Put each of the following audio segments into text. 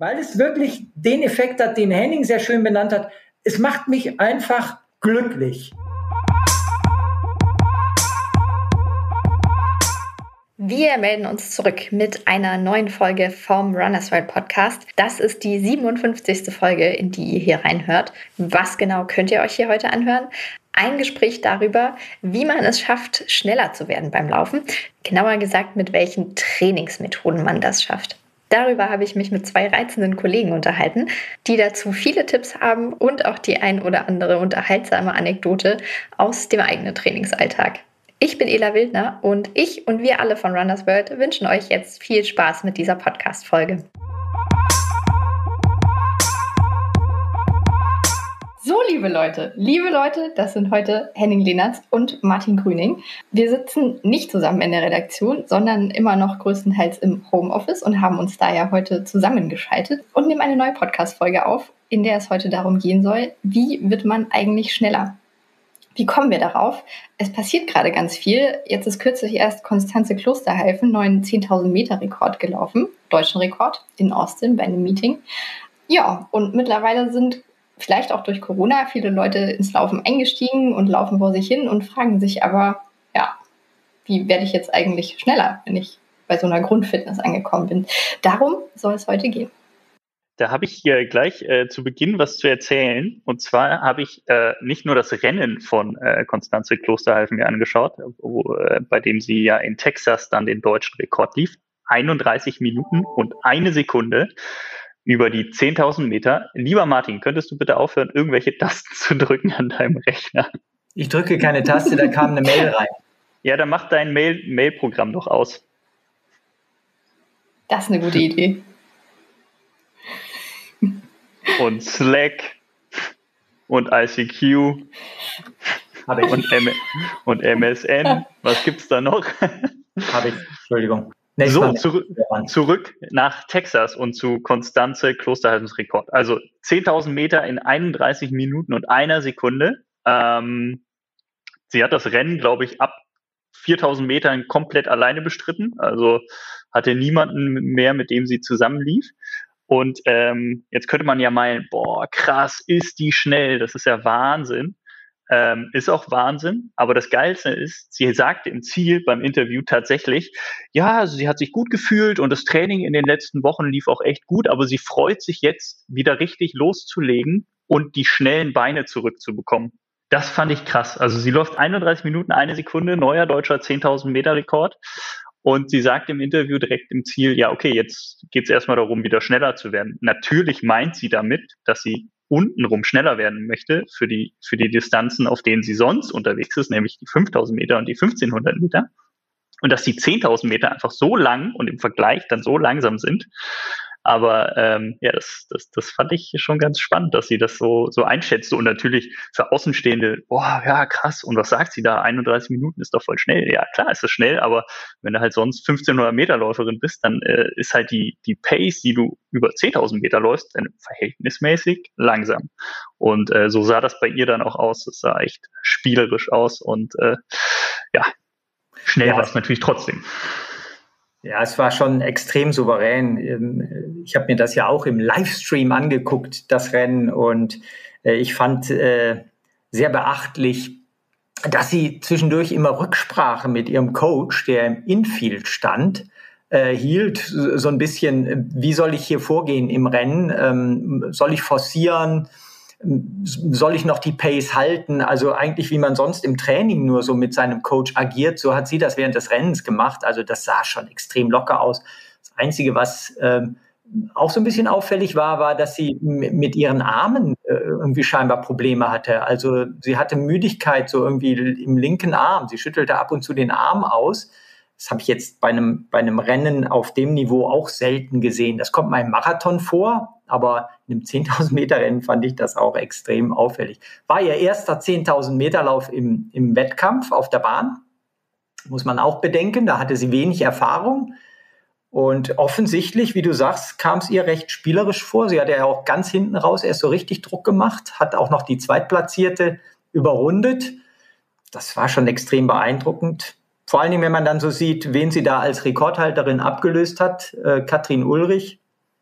weil es wirklich den Effekt hat, den Henning sehr schön benannt hat. Es macht mich einfach glücklich. Wir melden uns zurück mit einer neuen Folge vom Runners World Podcast. Das ist die 57. Folge, in die ihr hier reinhört. Was genau könnt ihr euch hier heute anhören? Ein Gespräch darüber, wie man es schafft, schneller zu werden beim Laufen. Genauer gesagt, mit welchen Trainingsmethoden man das schafft. Darüber habe ich mich mit 2 reizenden Kollegen unterhalten, die dazu viele Tipps haben und auch die ein oder andere unterhaltsame Anekdote aus dem eigenen Trainingsalltag. Ich bin Ela Wildner und ich und wir alle von Runners World wünschen euch jetzt viel Spaß mit dieser Podcast-Folge. So, liebe Leute, das sind heute Henning Lehnertz und Martin Grüning. Wir sitzen nicht zusammen in der Redaktion, sondern immer noch größtenteils im Homeoffice und haben uns daher heute zusammengeschaltet und nehmen eine neue Podcast-Folge auf, in der es heute darum gehen soll, wie wird man eigentlich schneller? Wie kommen wir darauf? Es passiert gerade ganz viel. Jetzt ist kürzlich erst Constanze Klosterhalfen neuen 10.000 Meter Rekord gelaufen, deutschen Rekord in Austin bei einem Meeting. Ja, und mittlerweile sind vielleicht auch durch Corona viele Leute ins Laufen eingestiegen und laufen vor sich hin und fragen sich aber, ja, wie werde ich jetzt eigentlich schneller, wenn ich bei so einer Grundfitness angekommen bin? Darum soll es heute gehen. Da habe ich hier gleich zu Beginn was zu erzählen. Und zwar habe ich nicht nur das Rennen von Constanze Klosterhalfen mir angeschaut, bei dem sie ja in Texas dann den deutschen Rekord lief. 31 Minuten und 1 Sekunde über die 10.000 Meter. Lieber Martin, könntest du bitte aufhören, irgendwelche Tasten zu drücken an deinem Rechner? Ich drücke keine Taste, da kam eine Mail rein. Ja, dann mach dein Mail-Programm doch aus. Das ist eine gute Idee. Und Slack und ICQ und MSN. Was gibt's da noch? Habe ich, Entschuldigung. So, zurück nach Texas und zu Constanze Klosterhalfens Rekord. Also 10.000 Meter in 31 Minuten und 1 Sekunde. Sie hat das Rennen, glaube ich, ab 4.000 Metern komplett alleine bestritten. Also hatte niemanden mehr, mit dem sie zusammenlief. Und jetzt könnte man ja meinen, boah, krass, ist die schnell. Das ist ja Wahnsinn. Ist auch Wahnsinn, aber das Geilste ist, sie sagte im Ziel beim Interview tatsächlich, ja, also sie hat sich gut gefühlt und das Training in den letzten Wochen lief auch echt gut, aber sie freut sich jetzt, wieder richtig loszulegen und die schnellen Beine zurückzubekommen. Das fand ich krass. Also sie läuft 31 Minuten, 1 Sekunde, neuer deutscher 10.000 Meter Rekord. Und sie sagt im Interview direkt im Ziel, ja, okay, jetzt geht es erstmal darum, wieder schneller zu werden. Natürlich meint sie damit, dass sie untenrum schneller werden möchte für die Distanzen, auf denen sie sonst unterwegs ist, nämlich die 5.000 Meter und die 1.500 Meter. Und dass die 10.000 Meter einfach so lang und im Vergleich dann so langsam sind. Aber ja, das fand ich schon ganz spannend, dass sie das so einschätzt. Und natürlich für Außenstehende, boah, ja, krass. Und was sagt sie da? 31 Minuten ist doch voll schnell. Ja, klar ist das schnell, aber wenn du halt sonst 1.500 Meter Läuferin bist, dann ist halt die Pace, die du über 10.000 Meter läufst, dann verhältnismäßig langsam. Und so sah das bei ihr dann auch aus. Es sah echt spielerisch aus und ja, schnell war es natürlich trotzdem. Ja, es war schon extrem souverän. Ich habe mir das ja auch im Livestream angeguckt, das Rennen, und ich fand sehr beachtlich, dass sie zwischendurch immer Rücksprache mit ihrem Coach, der im Infield stand, hielt, so ein bisschen, wie soll ich hier vorgehen im Rennen? Soll ich forcieren? Soll ich noch die Pace halten? Also eigentlich, wie man sonst im Training nur so mit seinem Coach agiert, so hat sie das während des Rennens gemacht. Also das sah schon extrem locker aus. Das Einzige, was auch so ein bisschen auffällig war, dass sie mit ihren Armen irgendwie scheinbar Probleme hatte. Also sie hatte Müdigkeit so irgendwie im linken Arm. Sie schüttelte ab und zu den Arm aus. Das habe ich jetzt bei einem Rennen auf dem Niveau auch selten gesehen. Das kommt mal im Marathon vor, aber in einem 10.000 Meter Rennen fand ich das auch extrem auffällig. War ihr erster 10.000 Meter Lauf im Wettkampf auf der Bahn, muss man auch bedenken. Da hatte sie wenig Erfahrung und offensichtlich, wie du sagst, kam es ihr recht spielerisch vor. Sie hatte ja auch ganz hinten raus erst so richtig Druck gemacht, hat auch noch die Zweitplatzierte überrundet. Das war schon extrem beeindruckend. Vor allen Dingen, wenn man dann so sieht, wen sie da als Rekordhalterin abgelöst hat, Katrin Ulrich.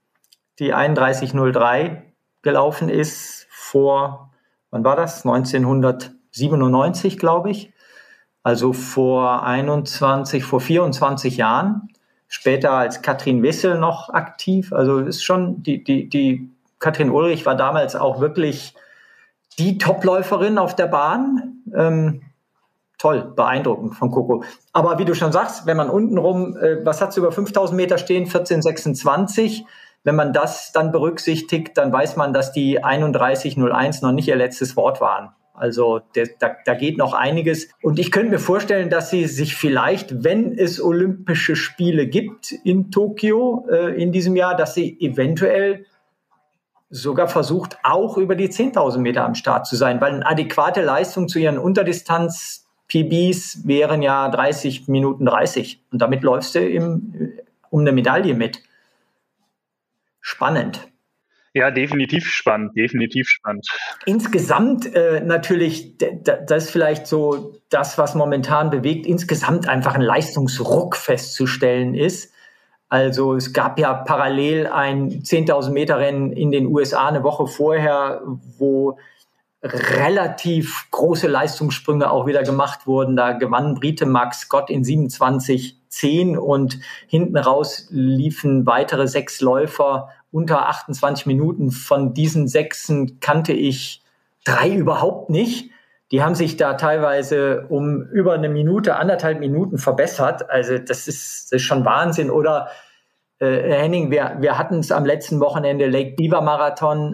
die 31:03 gelaufen ist vor, wann war das? 1997, glaube ich. Also vor 24 Jahren. Später als Katrin Wessel noch aktiv. Also ist schon, die Katrin Ulrich war damals auch wirklich die Topläuferin auf der Bahn. Toll, beeindruckend von Coco. Aber wie du schon sagst, wenn man untenrum, was hat sie über 5000 Meter stehen? 14,26. Wenn man das dann berücksichtigt, dann weiß man, dass die 31:01 noch nicht ihr letztes Wort waren. Also da geht noch einiges. Und ich könnte mir vorstellen, dass sie sich vielleicht, wenn es Olympische Spiele gibt in Tokio in diesem Jahr, dass sie eventuell sogar versucht, auch über die 10.000 Meter am Start zu sein. Weil eine adäquate Leistung zu ihren Unterdistanz-PBs wären ja 30:30. Und damit läufst du um eine Medaille mit. Spannend. Ja, definitiv spannend. Insgesamt natürlich, das ist vielleicht so das, was momentan bewegt, insgesamt einfach ein Leistungsruck festzustellen ist. Also es gab ja parallel ein 10.000 Meter Rennen in den USA eine Woche vorher, wo relativ große Leistungssprünge auch wieder gemacht wurden. Da gewann Brite Mark Scott in 27:10 und hinten raus liefen weitere 6 Läufer unter 28 Minuten. Von diesen 6 kannte ich 3 überhaupt nicht. Die haben sich da teilweise um über eine Minute, 1,5 Minuten verbessert. Also das ist schon Wahnsinn. Oder Henning, wir hatten es am letzten Wochenende, Lake Beaver Marathon,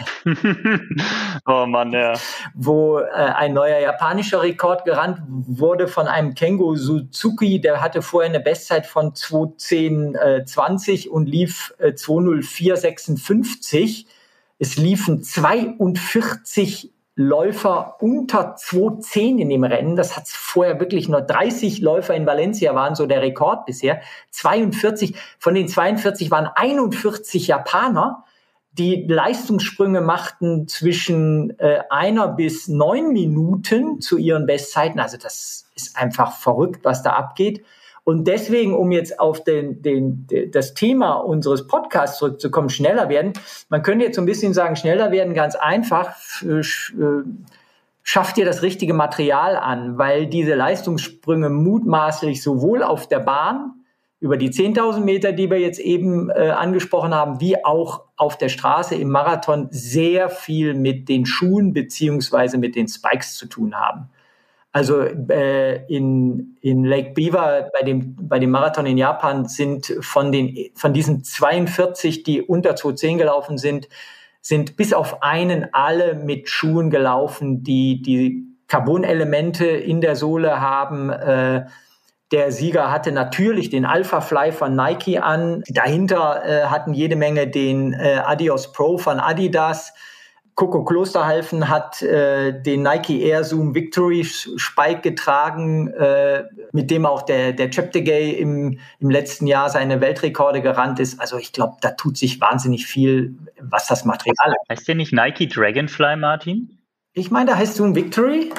oh Mann, ja. Wo ein neuer japanischer Rekord gerannt wurde von einem Kengo Suzuki, der hatte vorher eine Bestzeit von 2:10,20 und lief 2:04,56. Es liefen 42 Läufer unter 2:10 in dem Rennen. Das hat vorher wirklich nur 30 Läufer in Valencia waren so der Rekord bisher. 42, von den 42 waren 41 Japaner, die Leistungssprünge machten zwischen 1 bis 9 Minuten zu ihren Bestzeiten. Also das ist einfach verrückt, was da abgeht. Und deswegen, um jetzt auf das Thema unseres Podcasts zurückzukommen, schneller werden. Man könnte jetzt so ein bisschen sagen, schneller werden ganz einfach. Schafft ihr das richtige Material an, weil diese Leistungssprünge mutmaßlich sowohl auf der Bahn über die 10.000 Meter, die wir jetzt eben angesprochen haben, wie auch auf der Straße im Marathon sehr viel mit den Schuhen beziehungsweise mit den Spikes zu tun haben. Also in Lake Beaver bei dem Marathon in Japan sind von diesen 42, die unter 2:10 gelaufen sind bis auf einen alle mit Schuhen gelaufen, die Carbon-Elemente in der Sohle haben. Der Sieger hatte natürlich den Alpha Fly von Nike an. Dahinter hatten jede Menge den Adios Pro von Adidas. Coco Klosterhalfen hat den Nike Air Zoom Victory Spike getragen, mit dem auch der Cheptegei im letzten Jahr seine Weltrekorde gerannt ist. Also ich glaube, da tut sich wahnsinnig viel, was das Material angeht. Heißt der nicht Nike Dragonfly, Martin? Ich meine, da heißt Zoom Victory.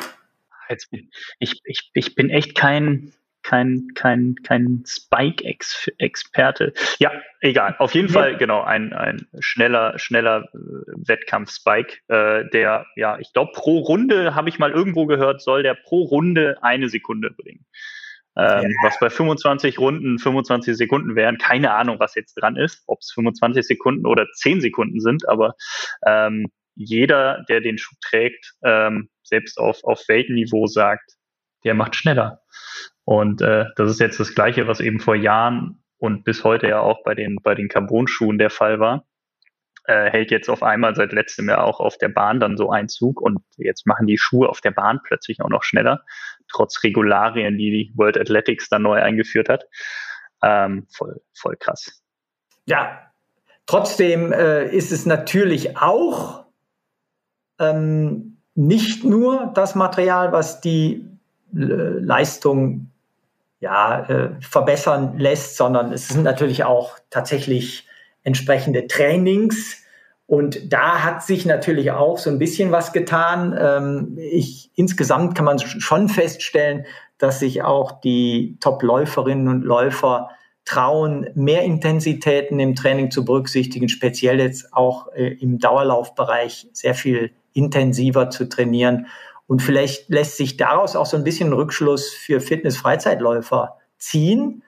Ich bin echt kein Spike-Experte. Ja, egal. Auf jeden Fall, genau, ein schneller Wettkampf-Spike, der, ja, ich glaube, pro Runde, habe ich mal irgendwo gehört, soll der pro Runde 1 Sekunde bringen. Was bei 25 Runden 25 Sekunden wären. Keine Ahnung, was jetzt dran ist, ob es 25 Sekunden oder 10 Sekunden sind, aber jeder, der den Schuh trägt, selbst auf Weltniveau sagt, der macht schneller. Und das ist jetzt das Gleiche, was eben vor Jahren und bis heute ja auch bei den Carbon-Schuhen der Fall war. Hält jetzt auf einmal seit letztem Jahr auch auf der Bahn dann so Einzug und jetzt machen die Schuhe auf der Bahn plötzlich auch noch schneller, trotz Regularien, die World Athletics dann neu eingeführt hat. Voll krass. Ja, trotzdem ist es natürlich auch nicht nur das Material, was die Leistung verbessern lässt, sondern es sind natürlich auch tatsächlich entsprechende Trainings. Und da hat sich natürlich auch so ein bisschen was getan. Insgesamt kann man schon feststellen, dass sich auch die Top-Läuferinnen und Läufer trauen, mehr Intensitäten im Training zu berücksichtigen, speziell jetzt auch im Dauerlaufbereich sehr viel intensiver zu trainieren. Und vielleicht lässt sich daraus auch so ein bisschen ein Rückschluss für Fitness-Freizeitläufer ziehen.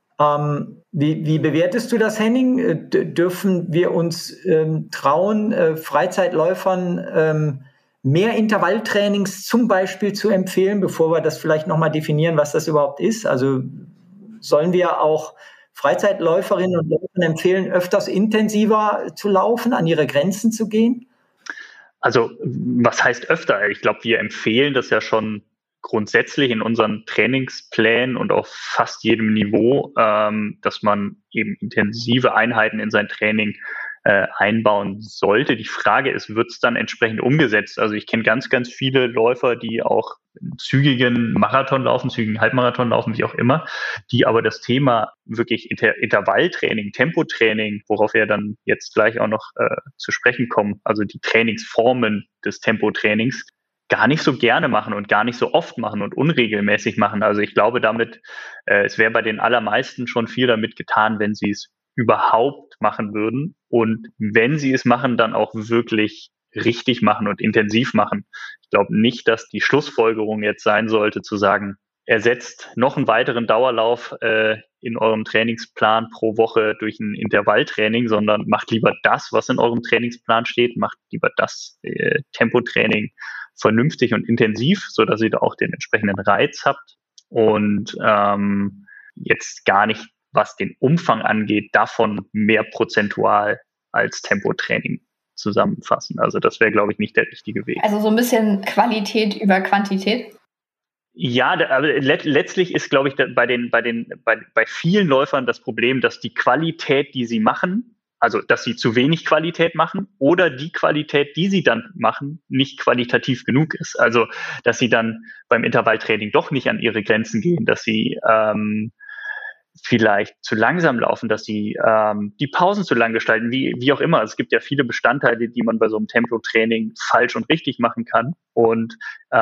Wie bewertest du das, Henning? Dürfen wir uns trauen, Freizeitläufern mehr Intervalltrainings zum Beispiel zu empfehlen, bevor wir das vielleicht nochmal definieren, was das überhaupt ist? Also sollen wir auch Freizeitläuferinnen und Läufern empfehlen, öfters intensiver zu laufen, an ihre Grenzen zu gehen? Also was heißt öfter? Ich glaube, wir empfehlen das ja schon grundsätzlich in unseren Trainingsplänen und auf fast jedem Niveau, dass man eben intensive Einheiten in sein Training einbauen sollte. Die Frage ist, wird es dann entsprechend umgesetzt? Also ich kenne ganz, ganz viele Läufer, die auch zügigen Marathon laufen, zügigen Halbmarathon laufen, wie auch immer, die aber das Thema wirklich Intervalltraining, Tempotraining, worauf wir dann jetzt gleich auch noch zu sprechen kommen, also die Trainingsformen des Tempotrainings, gar nicht so gerne machen und gar nicht so oft machen und unregelmäßig machen. Also ich glaube damit, es wäre bei den allermeisten schon viel damit getan, wenn sie es überhaupt machen würden und wenn sie es machen, dann auch wirklich richtig machen und intensiv machen. Ich glaube nicht, dass die Schlussfolgerung jetzt sein sollte, zu sagen, ersetzt noch einen weiteren Dauerlauf in eurem Trainingsplan pro Woche durch ein Intervalltraining, sondern macht lieber das, was in eurem Trainingsplan steht, macht lieber das Tempotraining vernünftig und intensiv, so dass ihr da auch den entsprechenden Reiz habt und jetzt gar nicht, was den Umfang angeht, davon mehr prozentual als Tempotraining zusammenfassen. Also das wäre, glaube ich, nicht der richtige Weg. Also so ein bisschen Qualität über Quantität? Ja, aber letztlich ist, glaube ich, bei vielen Läufern das Problem, dass die Qualität, die sie machen, also dass sie zu wenig Qualität machen oder die Qualität, die sie dann machen, nicht qualitativ genug ist. Also dass sie dann beim Intervalltraining doch nicht an ihre Grenzen gehen, dass sie vielleicht zu langsam laufen, dass sie die Pausen zu lang gestalten, wie auch immer. Es gibt ja viele Bestandteile, die man bei so einem Tempotraining falsch und richtig machen kann. Und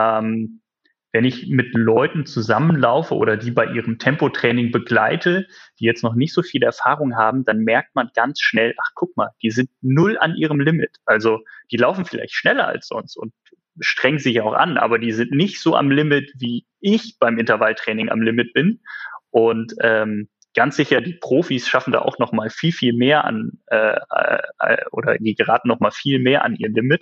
wenn ich mit Leuten zusammenlaufe oder die bei ihrem Tempotraining begleite, die jetzt noch nicht so viel Erfahrung haben, dann merkt man ganz schnell, ach guck mal, die sind null an ihrem Limit. Also die laufen vielleicht schneller als sonst und strengen sich auch an, aber die sind nicht so am Limit, wie ich beim Intervalltraining am Limit bin. Und ganz sicher, die Profis schaffen da auch noch mal viel, viel mehr an, oder die geraten noch mal viel mehr an ihr Limit.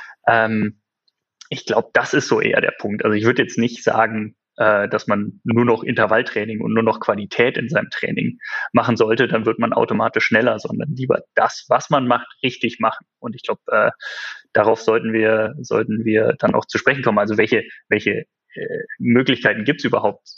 Ich glaube, das ist so eher der Punkt. Also ich würde jetzt nicht sagen, dass man nur noch Intervalltraining und nur noch Qualität in seinem Training machen sollte, dann wird man automatisch schneller, sondern lieber das, was man macht, richtig machen. Und ich glaube, darauf sollten wir dann auch zu sprechen kommen. Also welche Möglichkeiten gibt es überhaupt,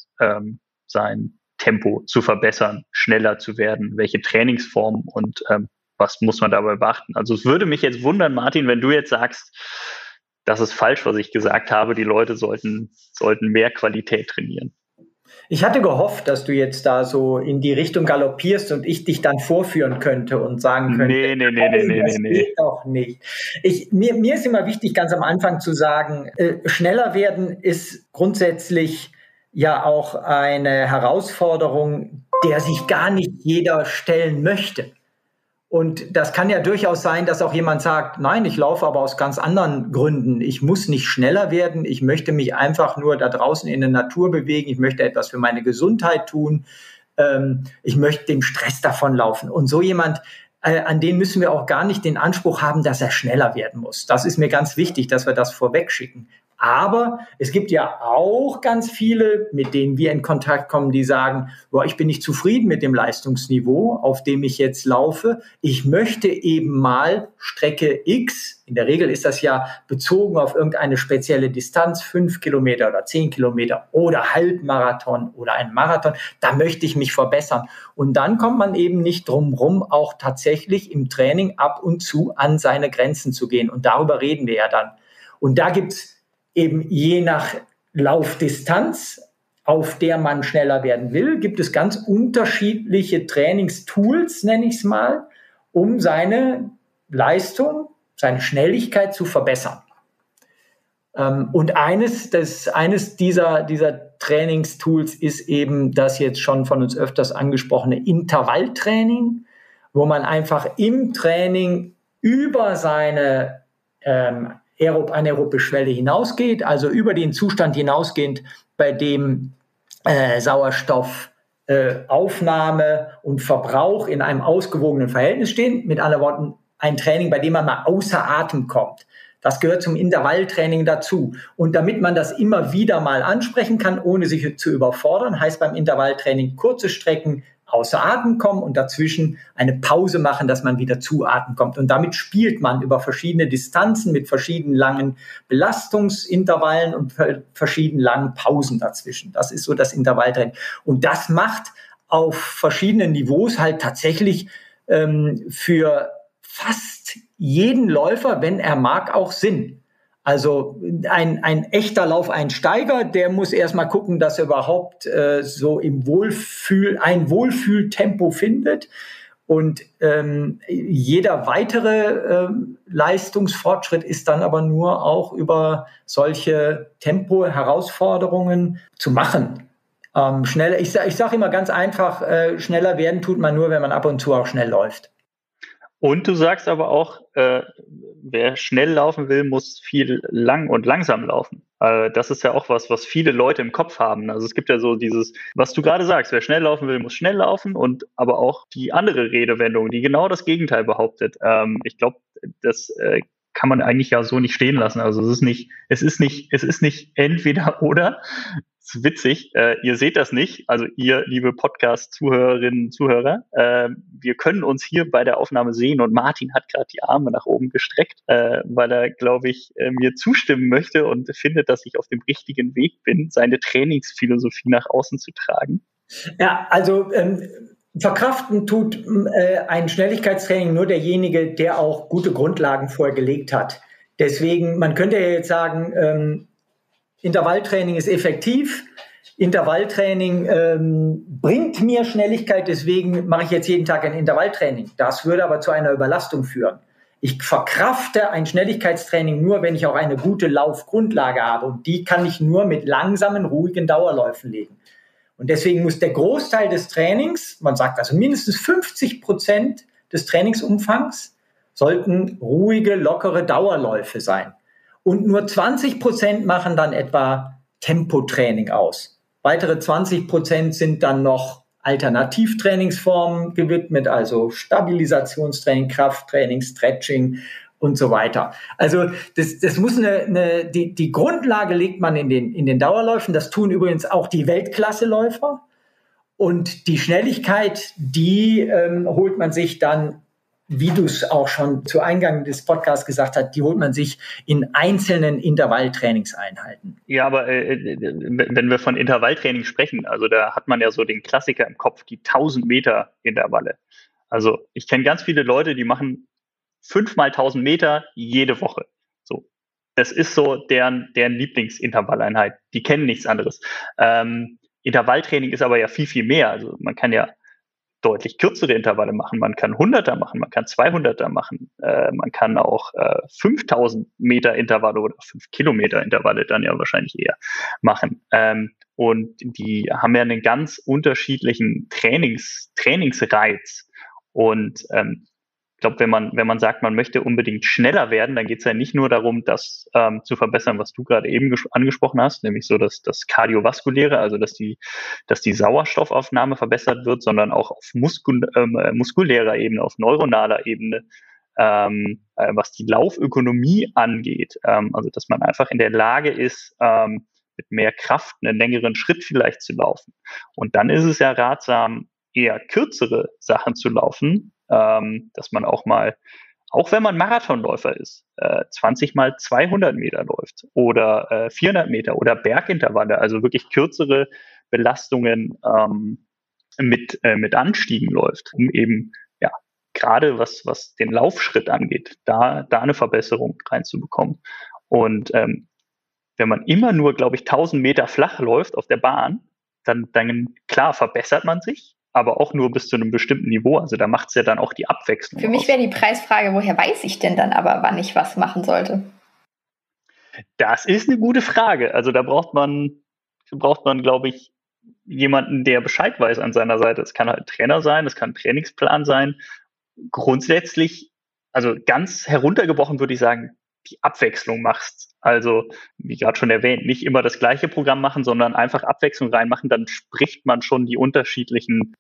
sein Tempo zu verbessern, schneller zu werden, welche Trainingsformen und was muss man dabei beachten? Also es würde mich jetzt wundern, Martin, wenn du jetzt sagst, das ist falsch, was ich gesagt habe, die Leute sollten mehr Qualität trainieren. Ich hatte gehofft, dass du jetzt da so in die Richtung galoppierst und ich dich dann vorführen könnte und sagen könnte, das geht doch nicht. Mir ist immer wichtig, ganz am Anfang zu sagen, schneller werden ist grundsätzlich ja auch eine Herausforderung, der sich gar nicht jeder stellen möchte. Und das kann ja durchaus sein, dass auch jemand sagt, nein, ich laufe aber aus ganz anderen Gründen. Ich muss nicht schneller werden. Ich möchte mich einfach nur da draußen in der Natur bewegen. Ich möchte etwas für meine Gesundheit tun. Ich möchte dem Stress davonlaufen. Und so jemand, an den müssen wir auch gar nicht den Anspruch haben, dass er schneller werden muss. Das ist mir ganz wichtig, dass wir das vorweg schicken. Aber es gibt ja auch ganz viele, mit denen wir in Kontakt kommen, die sagen, boah, ich bin nicht zufrieden mit dem Leistungsniveau, auf dem ich jetzt laufe. Ich möchte eben mal Strecke X, in der Regel ist das ja bezogen auf irgendeine spezielle Distanz, 5 Kilometer oder 10 Kilometer oder Halbmarathon oder ein Marathon, da möchte ich mich verbessern. Und dann kommt man eben nicht drum rum, auch tatsächlich im Training ab und zu an seine Grenzen zu gehen. Und darüber reden wir ja dann. Und da gibt's eben je nach Laufdistanz, auf der man schneller werden will, gibt es ganz unterschiedliche Trainingstools, nenne ich es mal, um seine Leistung, seine Schnelligkeit zu verbessern. Und eines dieser Trainingstools ist eben das jetzt schon von uns öfters angesprochene Intervalltraining, wo man einfach im Training über seine anaerobe Schwelle hinausgeht, also über den Zustand hinausgehend, bei dem Sauerstoffaufnahme und Verbrauch in einem ausgewogenen Verhältnis stehen. Mit anderen Worten, ein Training, bei dem man mal außer Atem kommt. Das gehört zum Intervalltraining dazu. Und damit man das immer wieder mal ansprechen kann, ohne sich zu überfordern, heißt beim Intervalltraining kurze Strecken außer Atem kommen und dazwischen eine Pause machen, dass man wieder zu Atem kommt. Und damit spielt man über verschiedene Distanzen mit verschiedenen langen Belastungsintervallen und verschiedenen langen Pausen dazwischen. Das ist so das Intervalltraining. Und das macht auf verschiedenen Niveaus halt tatsächlich für fast jeden Läufer, wenn er mag, auch Sinn. Also ein echter Laufeinsteiger, der muss erstmal gucken, dass er überhaupt so ein Wohlfühltempo findet. Und jeder weitere Leistungsfortschritt ist dann aber nur auch über solche Tempo-Herausforderungen zu machen. Schneller, ich sage immer ganz einfach, schneller werden tut man nur, wenn man ab und zu auch schnell läuft. Und du sagst aber auch, wer schnell laufen will, muss viel lang und langsam laufen. Das ist ja auch was viele Leute im Kopf haben. Also es gibt ja so dieses, was du gerade sagst, wer schnell laufen will, muss schnell laufen, und aber auch die andere Redewendung, die genau das Gegenteil behauptet. Ich glaube, das kann man eigentlich ja so nicht stehen lassen. Also es ist nicht entweder oder. Das ist witzig, ihr seht das nicht, also ihr, liebe Podcast-Zuhörerinnen und Zuhörer, wir können uns hier bei der Aufnahme sehen, und Martin hat gerade die Arme nach oben gestreckt, weil er, glaube ich, mir zustimmen möchte und findet, dass ich auf dem richtigen Weg bin, seine Trainingsphilosophie nach außen zu tragen. Ja, also verkraften tut ein Schnelligkeitstraining nur derjenige, der auch gute Grundlagen vorgelegt hat. Deswegen, man könnte ja jetzt sagen, Intervalltraining ist effektiv. Intervalltraining bringt mir Schnelligkeit, deswegen mache ich jetzt jeden Tag ein Intervalltraining. Das würde aber zu einer Überlastung führen. Ich verkrafte ein Schnelligkeitstraining nur, wenn ich auch eine gute Laufgrundlage habe. Und die kann ich nur mit langsamen, ruhigen Dauerläufen legen. Und deswegen muss der Großteil des Trainings, man sagt also mindestens 50% des Trainingsumfangs, sollten ruhige, lockere Dauerläufe sein. Und nur 20% machen dann etwa Tempotraining aus. Weitere 20% sind dann noch Alternativtrainingsformen gewidmet, also Stabilisationstraining, Krafttraining, Stretching und so weiter. Also das muss die Grundlage legt man in den Dauerläufen. Das tun übrigens auch die Weltklasseläufer. Und die Schnelligkeit, die holt man sich dann, wie du es auch schon zu Eingang des Podcasts gesagt hast, die holt man sich in einzelnen Intervalltrainingseinheiten. Ja, aber wenn wir von Intervalltraining sprechen, also da hat man ja so den Klassiker im Kopf, die 1000 Meter Intervalle. Also ich kenne ganz viele Leute, die machen 5 mal 1000 Meter jede Woche. So, das ist so deren Lieblingsintervalleinheit. Die kennen nichts anderes. Intervalltraining ist aber ja viel, viel mehr. Also man kann ja deutlich kürzere Intervalle machen. Man kann 100er machen, man kann 200er machen. Man kann auch 5000 Meter Intervalle oder 5 Kilometer Intervalle dann ja wahrscheinlich eher machen. Und die haben ja einen ganz unterschiedlichen Trainingsreiz. Und ich glaube, wenn man sagt, man möchte unbedingt schneller werden, dann geht es ja nicht nur darum, das zu verbessern, was du gerade eben angesprochen hast, nämlich so das Kardiovaskuläre, also dass die Sauerstoffaufnahme verbessert wird, sondern auch auf muskulärer Ebene, auf neuronaler Ebene, was die Laufökonomie angeht. Also dass man einfach in der Lage ist, mit mehr Kraft einen längeren Schritt vielleicht zu laufen. Und dann ist es ja ratsam, eher kürzere Sachen zu laufen, dass man auch wenn man Marathonläufer ist, 20 mal 200 Meter läuft oder 400 Meter oder Bergintervalle, also wirklich kürzere Belastungen mit Anstiegen läuft, um eben ja gerade was den Laufschritt angeht, da eine Verbesserung reinzubekommen. Und wenn man immer nur, glaube ich, 1000 Meter flach läuft auf der Bahn, dann klar verbessert man sich, aber auch nur bis zu einem bestimmten Niveau. Also da macht es ja dann auch die Abwechslung. Für mich wäre die Preisfrage, woher weiß ich denn dann aber, wann ich was machen sollte? Das ist eine gute Frage. Also da braucht man, glaube ich, jemanden, der Bescheid weiß an seiner Seite. Es kann halt ein Trainer sein, es kann ein Trainingsplan sein. Grundsätzlich, also ganz heruntergebrochen würde ich sagen, die Abwechslung machst. Also, wie gerade schon erwähnt, nicht immer das gleiche Programm machen, sondern einfach Abwechslung reinmachen, dann spricht man schon die unterschiedlichen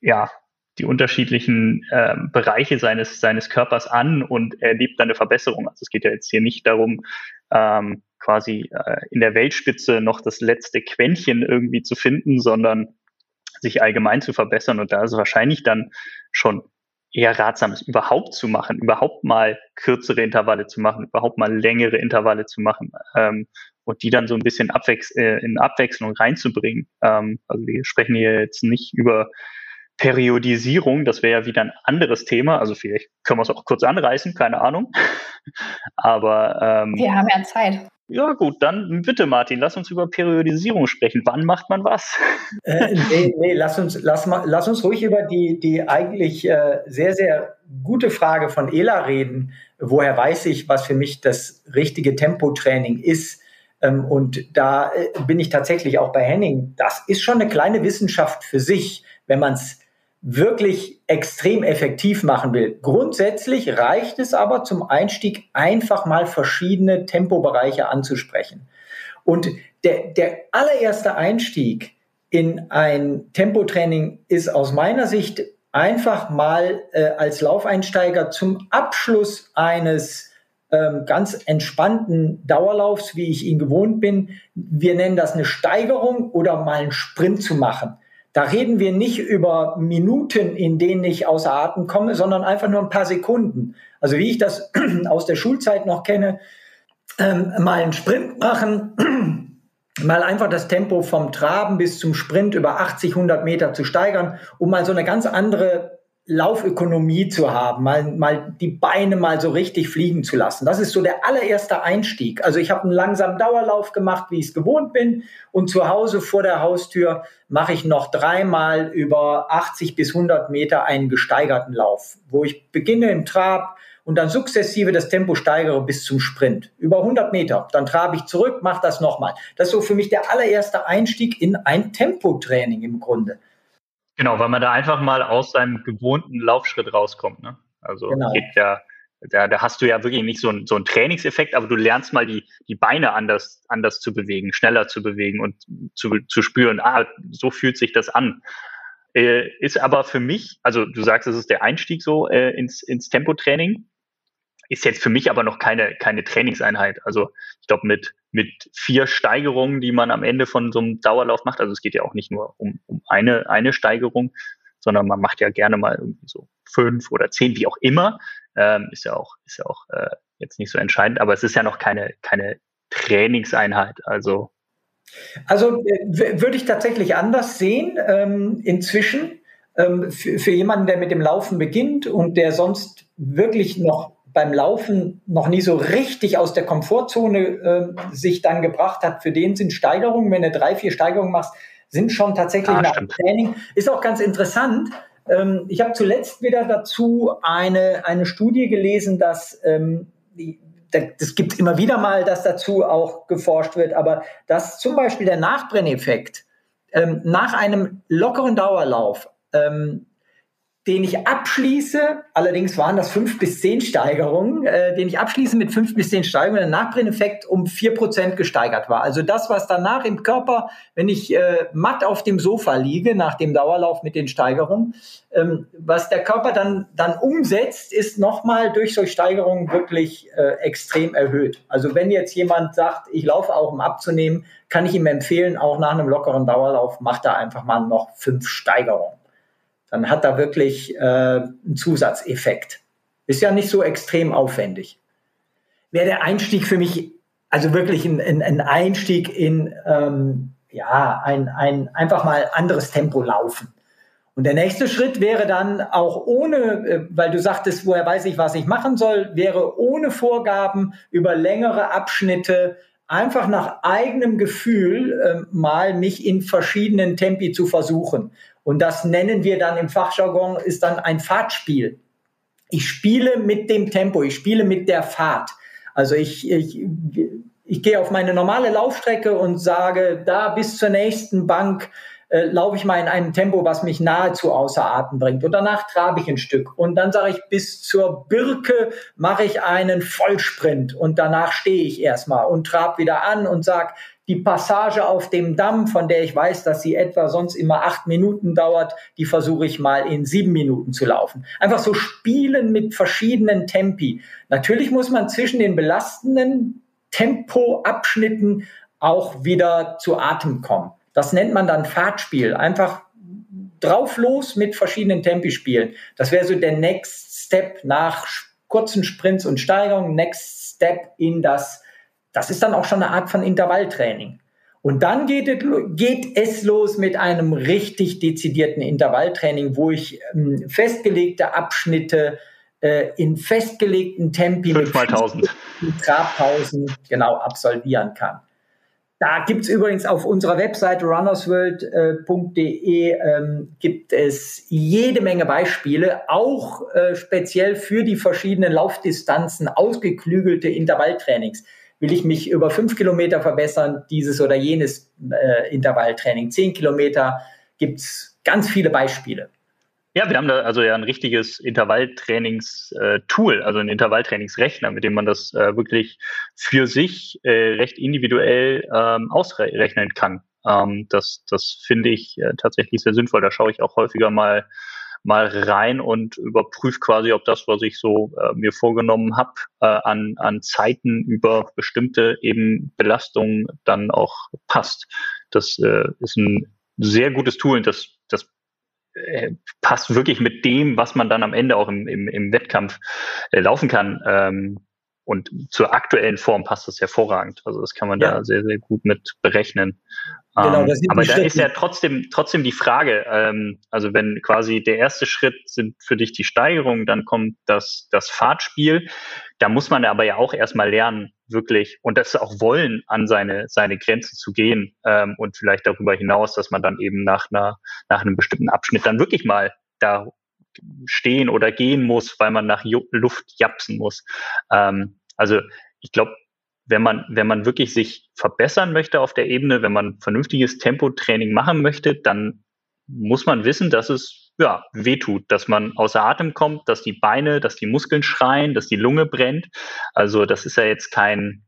Bereiche seines Körpers an und erlebt dann eine Verbesserung. Also es geht ja jetzt hier nicht darum, quasi in der Weltspitze noch das letzte Quäntchen irgendwie zu finden, sondern sich allgemein zu verbessern. Und da ist es wahrscheinlich dann schon eher ratsam, es überhaupt zu machen, überhaupt mal kürzere Intervalle zu machen, überhaupt mal längere Intervalle zu machen und die dann so ein bisschen in Abwechslung reinzubringen. Also wir sprechen hier jetzt nicht über Periodisierung, das wäre ja wieder ein anderes Thema. Also vielleicht können wir es auch kurz anreißen, keine Ahnung. Aber wir haben ja Zeit. Ja gut, dann bitte Martin, lass uns über Periodisierung sprechen. Wann macht man was? Nee, lass uns ruhig über die eigentlich sehr, sehr gute Frage von Ela reden. Woher weiß ich, was für mich das richtige Tempotraining ist? Und da bin ich tatsächlich auch bei Henning. Das ist schon eine kleine Wissenschaft für sich, wenn man es wirklich extrem effektiv machen will. Grundsätzlich reicht es aber zum Einstieg einfach mal verschiedene Tempobereiche anzusprechen. Und der allererste Einstieg in ein Tempotraining ist aus meiner Sicht einfach mal als Laufeinsteiger zum Abschluss eines ganz entspannten Dauerlaufs, wie ich ihn gewohnt bin. Wir nennen das eine Steigerung oder mal einen Sprint zu machen. Da reden wir nicht über Minuten, in denen ich außer Atem komme, sondern einfach nur ein paar Sekunden. Also wie ich das aus der Schulzeit noch kenne, mal einen Sprint machen, mal einfach das Tempo vom Traben bis zum Sprint über 80, 100 Meter zu steigern, um mal so eine ganz andere Laufökonomie zu haben, mal die Beine mal so richtig fliegen zu lassen. Das ist so der allererste Einstieg. Also ich habe einen langsamen Dauerlauf gemacht, wie ich es gewohnt bin, und zu Hause vor der Haustür mache ich noch 3-mal über 80 bis 100 Meter einen gesteigerten Lauf, wo ich beginne im Trab und dann sukzessive das Tempo steigere bis zum Sprint. Über 100 Meter. Dann trabe ich zurück, mache das nochmal. Das ist so für mich der allererste Einstieg in ein Tempotraining im Grunde. Genau, weil man da einfach mal aus seinem gewohnten Laufschritt rauskommt. Ne? Also genau. Da hast du ja wirklich nicht so einen Trainingseffekt, aber du lernst mal die Beine anders zu bewegen, schneller zu bewegen und zu spüren, so fühlt sich das an. Ist aber für mich, also du sagst, es ist der Einstieg so ins Tempotraining, ist jetzt für mich aber noch keine Trainingseinheit. Also ich glaube mit 4 Steigerungen, die man am Ende von so einem Dauerlauf macht, also es geht ja auch nicht nur um eine Steigerung, sondern man macht ja gerne mal irgendwie so 5 oder 10, wie auch immer. Ist ja auch jetzt nicht so entscheidend, aber es ist ja noch keine Trainingseinheit. Also würde ich tatsächlich anders sehen inzwischen. Für jemanden, der mit dem Laufen beginnt und der sonst wirklich noch beim Laufen noch nie so richtig aus der Komfortzone sich dann gebracht hat, für den sind Steigerungen, wenn du 3, 4 Steigerungen machst, sind schon tatsächlich nach dem Training. Ist auch ganz interessant. Ich habe zuletzt wieder dazu eine Studie gelesen, dass das gibt es immer wieder mal, dass dazu auch geforscht wird, aber dass zum Beispiel der Nachbrenneffekt nach einem lockeren Dauerlauf, den ich abschließe, allerdings waren das 5 bis 10 Steigerungen, den ich abschließe mit 5 bis 10 Steigerungen, der Nachbrenneffekt um 4% gesteigert war. Also das, was danach im Körper, wenn ich matt auf dem Sofa liege, nach dem Dauerlauf mit den Steigerungen, was der Körper dann umsetzt, ist nochmal durch solche Steigerungen wirklich extrem erhöht. Also wenn jetzt jemand sagt, ich laufe auch, um abzunehmen, kann ich ihm empfehlen, auch nach einem lockeren Dauerlauf, macht er einfach mal noch 5 Steigerungen. Dann hat er wirklich einen Zusatzeffekt. Ist ja nicht so extrem aufwendig. Wäre der Einstieg für mich, also wirklich ein Einstieg in ein einfach mal anderes Tempo laufen. Und der nächste Schritt wäre dann auch ohne, weil du sagtest, woher weiß ich, was ich machen soll, wäre ohne Vorgaben über längere Abschnitte einfach nach eigenem Gefühl mal mich in verschiedenen Tempi zu versuchen. Und das nennen wir dann im Fachjargon, ist dann ein Fahrtspiel. Ich spiele mit dem Tempo, ich spiele mit der Fahrt. Also ich ich gehe auf meine normale Laufstrecke und sage, da bis zur nächsten Bank laufe ich mal in einem Tempo, was mich nahezu außer Atem bringt. Und danach trabe ich ein Stück. Und dann sage ich, bis zur Birke mache ich einen Vollsprint. Und danach stehe ich erstmal und trabe wieder an und sage, die Passage auf dem Damm, von der ich weiß, dass sie etwa sonst immer 8 Minuten dauert, die versuche ich mal in 7 Minuten zu laufen. Einfach so spielen mit verschiedenen Tempi. Natürlich muss man zwischen den belastenden Tempoabschnitten auch wieder zu Atem kommen. Das nennt man dann Fahrtspiel. Einfach drauf los mit verschiedenen Tempi spielen. Das wäre so der Next Step nach kurzen Sprints und Steigerungen. Next Step in das ist dann auch schon eine Art von Intervalltraining. Und dann geht es los mit einem richtig dezidierten Intervalltraining, wo ich festgelegte Abschnitte in festgelegten Tempi mit 5x1000 Trabpausen genau absolvieren kann. Da gibt es übrigens auf unserer Webseite runnersworld.de gibt es jede Menge Beispiele, auch speziell für die verschiedenen Laufdistanzen ausgeklügelte Intervalltrainings. Will ich mich über 5 Kilometer verbessern, dieses oder jenes Intervalltraining, 10 Kilometer, gibt es ganz viele Beispiele. Ja, wir haben da also ja ein richtiges Intervalltrainings-Tool, also ein Intervalltrainingsrechner, mit dem man das wirklich für sich recht individuell ausrechnen kann. Das finde ich tatsächlich sehr sinnvoll. Da schaue ich auch häufiger mal rein und überprüfe quasi, ob das, was ich so mir vorgenommen habe, an Zeiten über bestimmte eben Belastungen dann auch passt. Das ist ein sehr gutes Tool und das passt wirklich mit dem, was man dann am Ende auch im Wettkampf laufen kann. Und zur aktuellen Form passt das hervorragend. Also das kann man da sehr, sehr gut mit berechnen. Genau, aber da ist ja trotzdem die Frage, also wenn quasi der erste Schritt sind für dich die Steigerung, dann kommt das Fahrtspiel. Da muss man aber ja auch erstmal lernen, wirklich, und das auch wollen, an seine Grenzen zu gehen, und vielleicht darüber hinaus, dass man dann eben nach einem bestimmten Abschnitt dann wirklich mal da stehen oder gehen muss, weil man nach Luft japsen muss. Also ich glaube, wenn man wirklich sich verbessern möchte auf der Ebene, wenn man vernünftiges Tempotraining machen möchte, dann muss man wissen, dass es wehtut, dass man außer Atem kommt, dass die Muskeln schreien, dass die Lunge brennt. Also das ist ja jetzt kein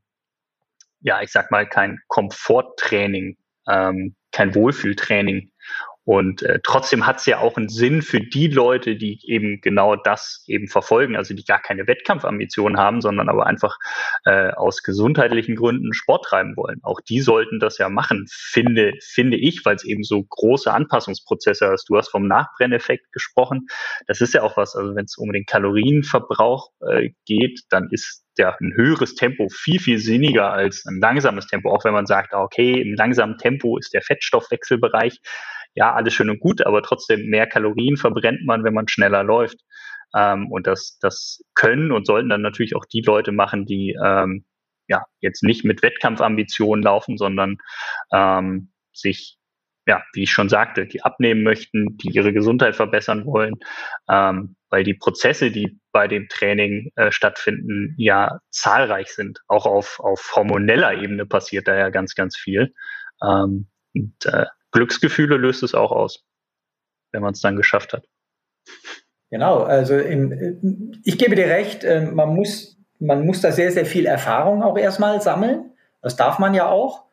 Komforttraining, kein Wohlfühltraining. Und trotzdem hat es ja auch einen Sinn für die Leute, die eben genau das eben verfolgen, also die gar keine Wettkampfambitionen haben, sondern aber einfach aus gesundheitlichen Gründen Sport treiben wollen. Auch die sollten das ja machen, finde ich, weil es eben so große Anpassungsprozesse ist. Du hast vom Nachbrenneffekt gesprochen. Das ist ja auch was, also wenn es um den Kalorienverbrauch geht, dann ist ein höheres Tempo viel, viel sinniger als ein langsames Tempo. Auch wenn man sagt, okay, im langsamen Tempo ist der Fettstoffwechselbereich alles schön und gut, aber trotzdem mehr Kalorien verbrennt man, wenn man schneller läuft. Und das können und sollten dann natürlich auch die Leute machen, die jetzt nicht mit Wettkampfambitionen laufen, sondern sich, wie ich schon sagte, die abnehmen möchten, die ihre Gesundheit verbessern wollen, weil die Prozesse, die bei dem Training stattfinden, ja zahlreich sind. Auch auf hormoneller Ebene passiert da ja ganz, ganz viel. Glücksgefühle löst es auch aus, wenn man es dann geschafft hat. Genau, also ich gebe dir recht, man muss da sehr, sehr viel Erfahrung auch erstmal sammeln. Das darf man ja auch.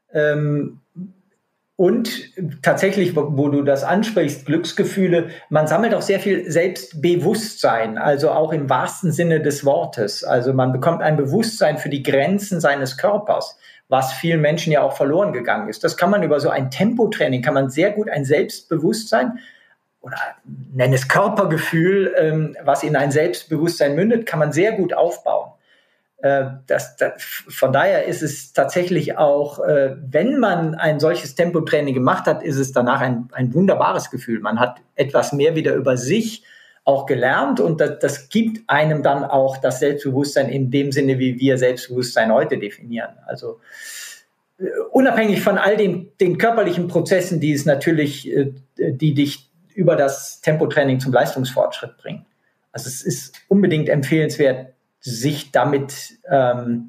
Und tatsächlich, wo du das ansprichst, Glücksgefühle, man sammelt auch sehr viel Selbstbewusstsein, also auch im wahrsten Sinne des Wortes. Also man bekommt ein Bewusstsein für die Grenzen seines Körpers, was vielen Menschen ja auch verloren gegangen ist. Das kann man über so ein Tempotraining, kann man sehr gut ein Selbstbewusstsein oder nenn es Körpergefühl, was in ein Selbstbewusstsein mündet, kann man sehr gut aufbauen. Von daher ist es tatsächlich auch, wenn man ein solches Tempotraining gemacht hat, ist es danach ein wunderbares Gefühl. Man hat etwas mehr wieder über sich auch gelernt und das gibt einem dann auch das Selbstbewusstsein in dem Sinne, wie wir Selbstbewusstsein heute definieren. Also unabhängig von all den körperlichen Prozessen, die es natürlich, die dich über das Tempotraining zum Leistungsfortschritt bringen. Also es ist unbedingt empfehlenswert, sich damit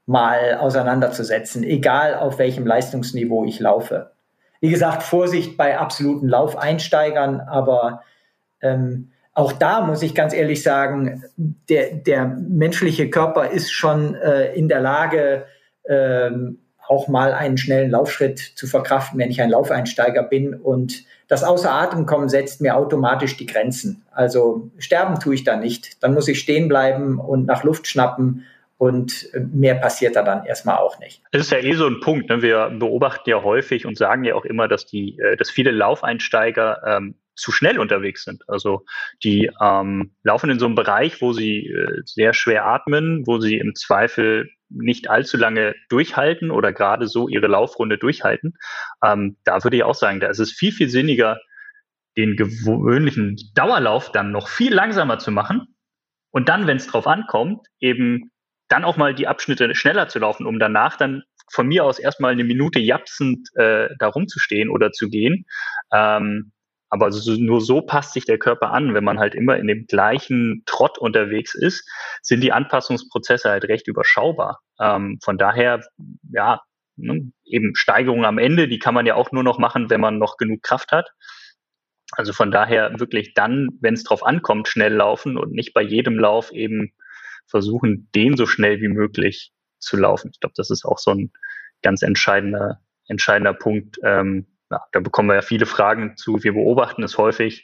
mal auseinanderzusetzen, egal auf welchem Leistungsniveau ich laufe. Wie gesagt, Vorsicht bei absoluten Laufeinsteigern, aber auch da muss ich ganz ehrlich sagen, der menschliche Körper ist schon in der Lage, auch mal einen schnellen Laufschritt zu verkraften, wenn ich ein Laufeinsteiger bin. Und das Außer Atem kommen setzt mir automatisch die Grenzen. Also sterben tue ich da nicht. Dann muss ich stehen bleiben und nach Luft schnappen. Und mehr passiert da dann erstmal auch nicht. Das ist ja so ein Punkt. Ne? Wir beobachten ja häufig und sagen ja auch immer, dass viele Laufeinsteiger zu schnell unterwegs sind. Also die laufen in so einem Bereich, wo sie sehr schwer atmen, wo sie im Zweifel nicht allzu lange durchhalten oder gerade so ihre Laufrunde durchhalten. Da würde ich auch sagen, da ist es viel, viel sinniger, den gewöhnlichen Dauerlauf dann noch viel langsamer zu machen und dann, wenn es drauf ankommt, eben dann auch mal die Abschnitte schneller zu laufen, um danach dann von mir aus erstmal eine Minute japsend da rumzustehen oder zu gehen. Aber nur so passt sich der Körper an. Wenn man halt immer in dem gleichen Trott unterwegs ist, sind die Anpassungsprozesse halt recht überschaubar. Von daher, ja, eben Steigerung am Ende, die kann man ja auch nur noch machen, wenn man noch genug Kraft hat. Also von daher wirklich dann, wenn es drauf ankommt, schnell laufen und nicht bei jedem Lauf eben versuchen, den so schnell wie möglich zu laufen. Ich glaube, das ist auch so ein ganz entscheidender Punkt. Ja, da bekommen wir ja viele Fragen zu. Wir beobachten es häufig.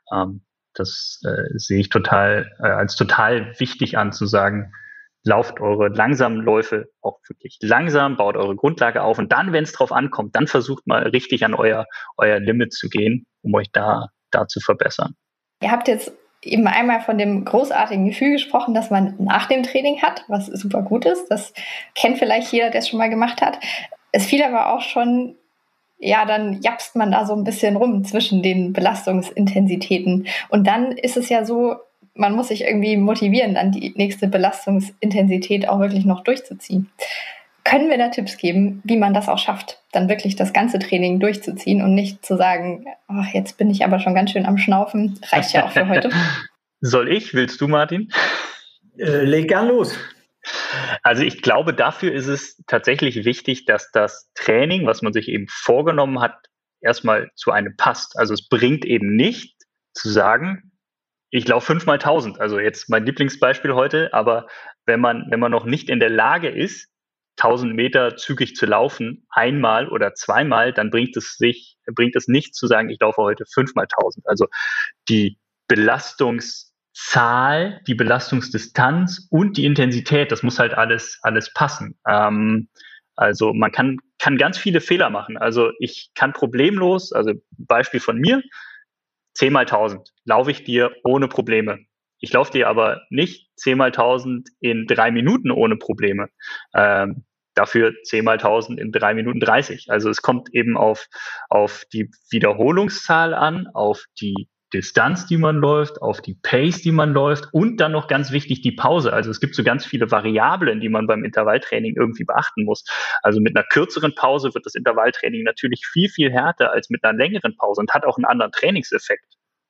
Das sehe ich als total wichtig an, zu sagen, lauft eure langsamen Läufe auch wirklich langsam, baut eure Grundlage auf und dann, wenn es drauf ankommt, dann versucht mal richtig an euer Limit zu gehen, um euch da zu verbessern. Ihr habt jetzt eben einmal von dem großartigen Gefühl gesprochen, das man nach dem Training hat, was super gut ist. Das kennt vielleicht jeder, der es schon mal gemacht hat. Es fiel aber auch schon, ja, dann japst man da so ein bisschen rum zwischen den Belastungsintensitäten. Und dann ist es ja so, man muss sich irgendwie motivieren, dann die nächste Belastungsintensität auch wirklich noch durchzuziehen. Können wir da Tipps geben, wie man das auch schafft, dann wirklich das ganze Training durchzuziehen und nicht zu sagen, ach, jetzt bin ich aber schon ganz schön am Schnaufen, reicht ja auch für heute. Willst du, Martin? Leg gern los. Also ich glaube, dafür ist es tatsächlich wichtig, dass das Training, was man sich eben vorgenommen hat, erstmal zu einem passt. Also es bringt eben nicht zu sagen, ich laufe 5x1000. Also jetzt mein Lieblingsbeispiel heute, aber wenn man noch nicht in der Lage ist, 1000 Meter zügig zu laufen, einmal oder zweimal, dann bringt es nicht zu sagen, ich laufe heute 5x1000. Also die Belastungszahl, die Belastungsdistanz und die Intensität, das muss halt alles passen. Also man kann ganz viele Fehler machen. Also ich kann problemlos, also Beispiel von mir, 10x1000 laufe ich dir ohne Probleme. Ich laufe dir aber nicht 10x1000 in 3 Minuten ohne Probleme. Dafür 10x1000 in 3 Minuten 30. Also es kommt eben auf die Wiederholungszahl an, auf die Distanz, die man läuft, auf die Pace, die man läuft und dann noch ganz wichtig die Pause. Also es gibt so ganz viele Variablen, die man beim Intervalltraining irgendwie beachten muss. Also mit einer kürzeren Pause wird das Intervalltraining natürlich viel, viel härter als mit einer längeren Pause und hat auch einen anderen Trainingseffekt.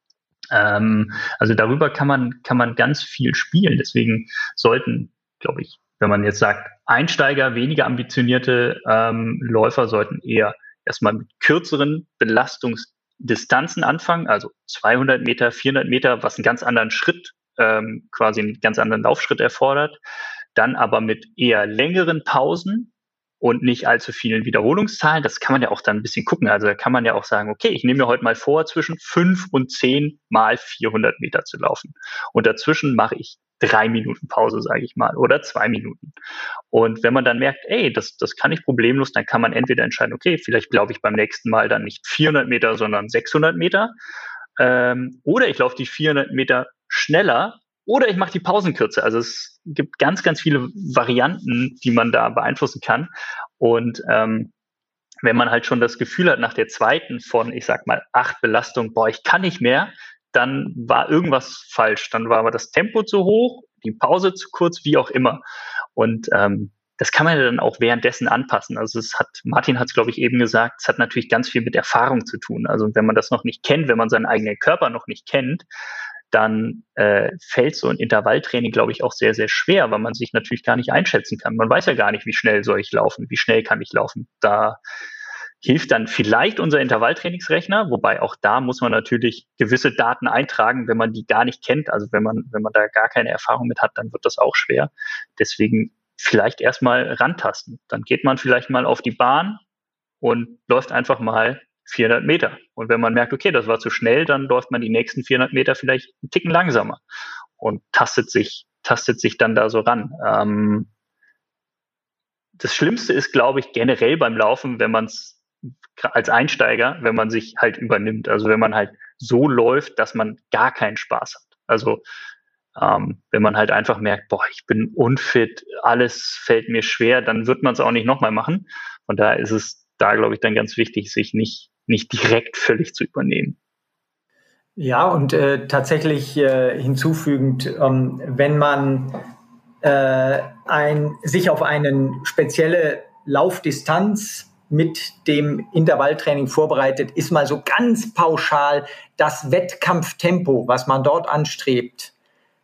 Also darüber kann man ganz viel spielen. Deswegen sollten, glaube ich, wenn man jetzt sagt, Einsteiger, weniger ambitionierte Läufer sollten eher erstmal mit kürzeren Belastungsdistanzen anfangen, also 200 Meter, 400 Meter, was einen ganz anderen Schritt, quasi einen ganz anderen Laufschritt erfordert, dann aber mit eher längeren Pausen und nicht allzu vielen Wiederholungszahlen. Das kann man ja auch dann ein bisschen gucken. Also da kann man ja auch sagen, okay, ich nehme mir heute mal vor, zwischen 5 und 10 mal 400 Meter zu laufen. Und dazwischen mache ich 3 Minuten Pause, sage ich mal, oder 2 Minuten. Und wenn man dann merkt, das kann ich problemlos, dann kann man entweder entscheiden, okay, vielleicht laufe ich beim nächsten Mal dann nicht 400 Meter, sondern 600 Meter. Oder ich laufe die 400 Meter schneller oder ich mache die Pausen kürzer. Also es gibt ganz, ganz viele Varianten, die man da beeinflussen kann. Und wenn man halt schon das Gefühl hat, nach der zweiten von, ich sag mal, 8 Belastungen, ich kann nicht mehr, dann war irgendwas falsch. Dann war aber das Tempo zu hoch, die Pause zu kurz, wie auch immer. Und das kann man ja dann auch währenddessen anpassen. Also Martin hat es, glaube ich, eben gesagt, es hat natürlich ganz viel mit Erfahrung zu tun. Also wenn man das noch nicht kennt, wenn man seinen eigenen Körper noch nicht kennt, dann fällt so ein Intervalltraining, glaube ich, auch sehr, sehr schwer, weil man sich natürlich gar nicht einschätzen kann. Man weiß ja gar nicht, wie schnell soll ich laufen, wie schnell kann ich laufen. Da hilft dann vielleicht unser Intervalltrainingsrechner, wobei auch da muss man natürlich gewisse Daten eintragen, wenn man die gar nicht kennt. Also wenn man da gar keine Erfahrung mit hat, dann wird das auch schwer. Deswegen vielleicht erstmal rantasten. Dann geht man vielleicht mal auf die Bahn und läuft einfach mal 400 Meter. Und wenn man merkt, okay, das war zu schnell, dann läuft man die nächsten 400 Meter vielleicht einen Ticken langsamer und tastet sich dann da so ran. Das Schlimmste ist, glaube ich, generell beim Laufen, wenn man es als Einsteiger, wenn man sich halt übernimmt. Also wenn man halt so läuft, dass man gar keinen Spaß hat. Also wenn man halt einfach merkt, boah, ich bin unfit, alles fällt mir schwer, dann wird man es auch nicht nochmal machen. Von daher ist es da, glaube ich, dann ganz wichtig, sich nicht direkt völlig zu übernehmen. Ja, und tatsächlich hinzufügend, wenn man sich auf eine spezielle Laufdistanz mit dem Intervalltraining vorbereitet, ist mal so ganz pauschal das Wettkampftempo, was man dort anstrebt,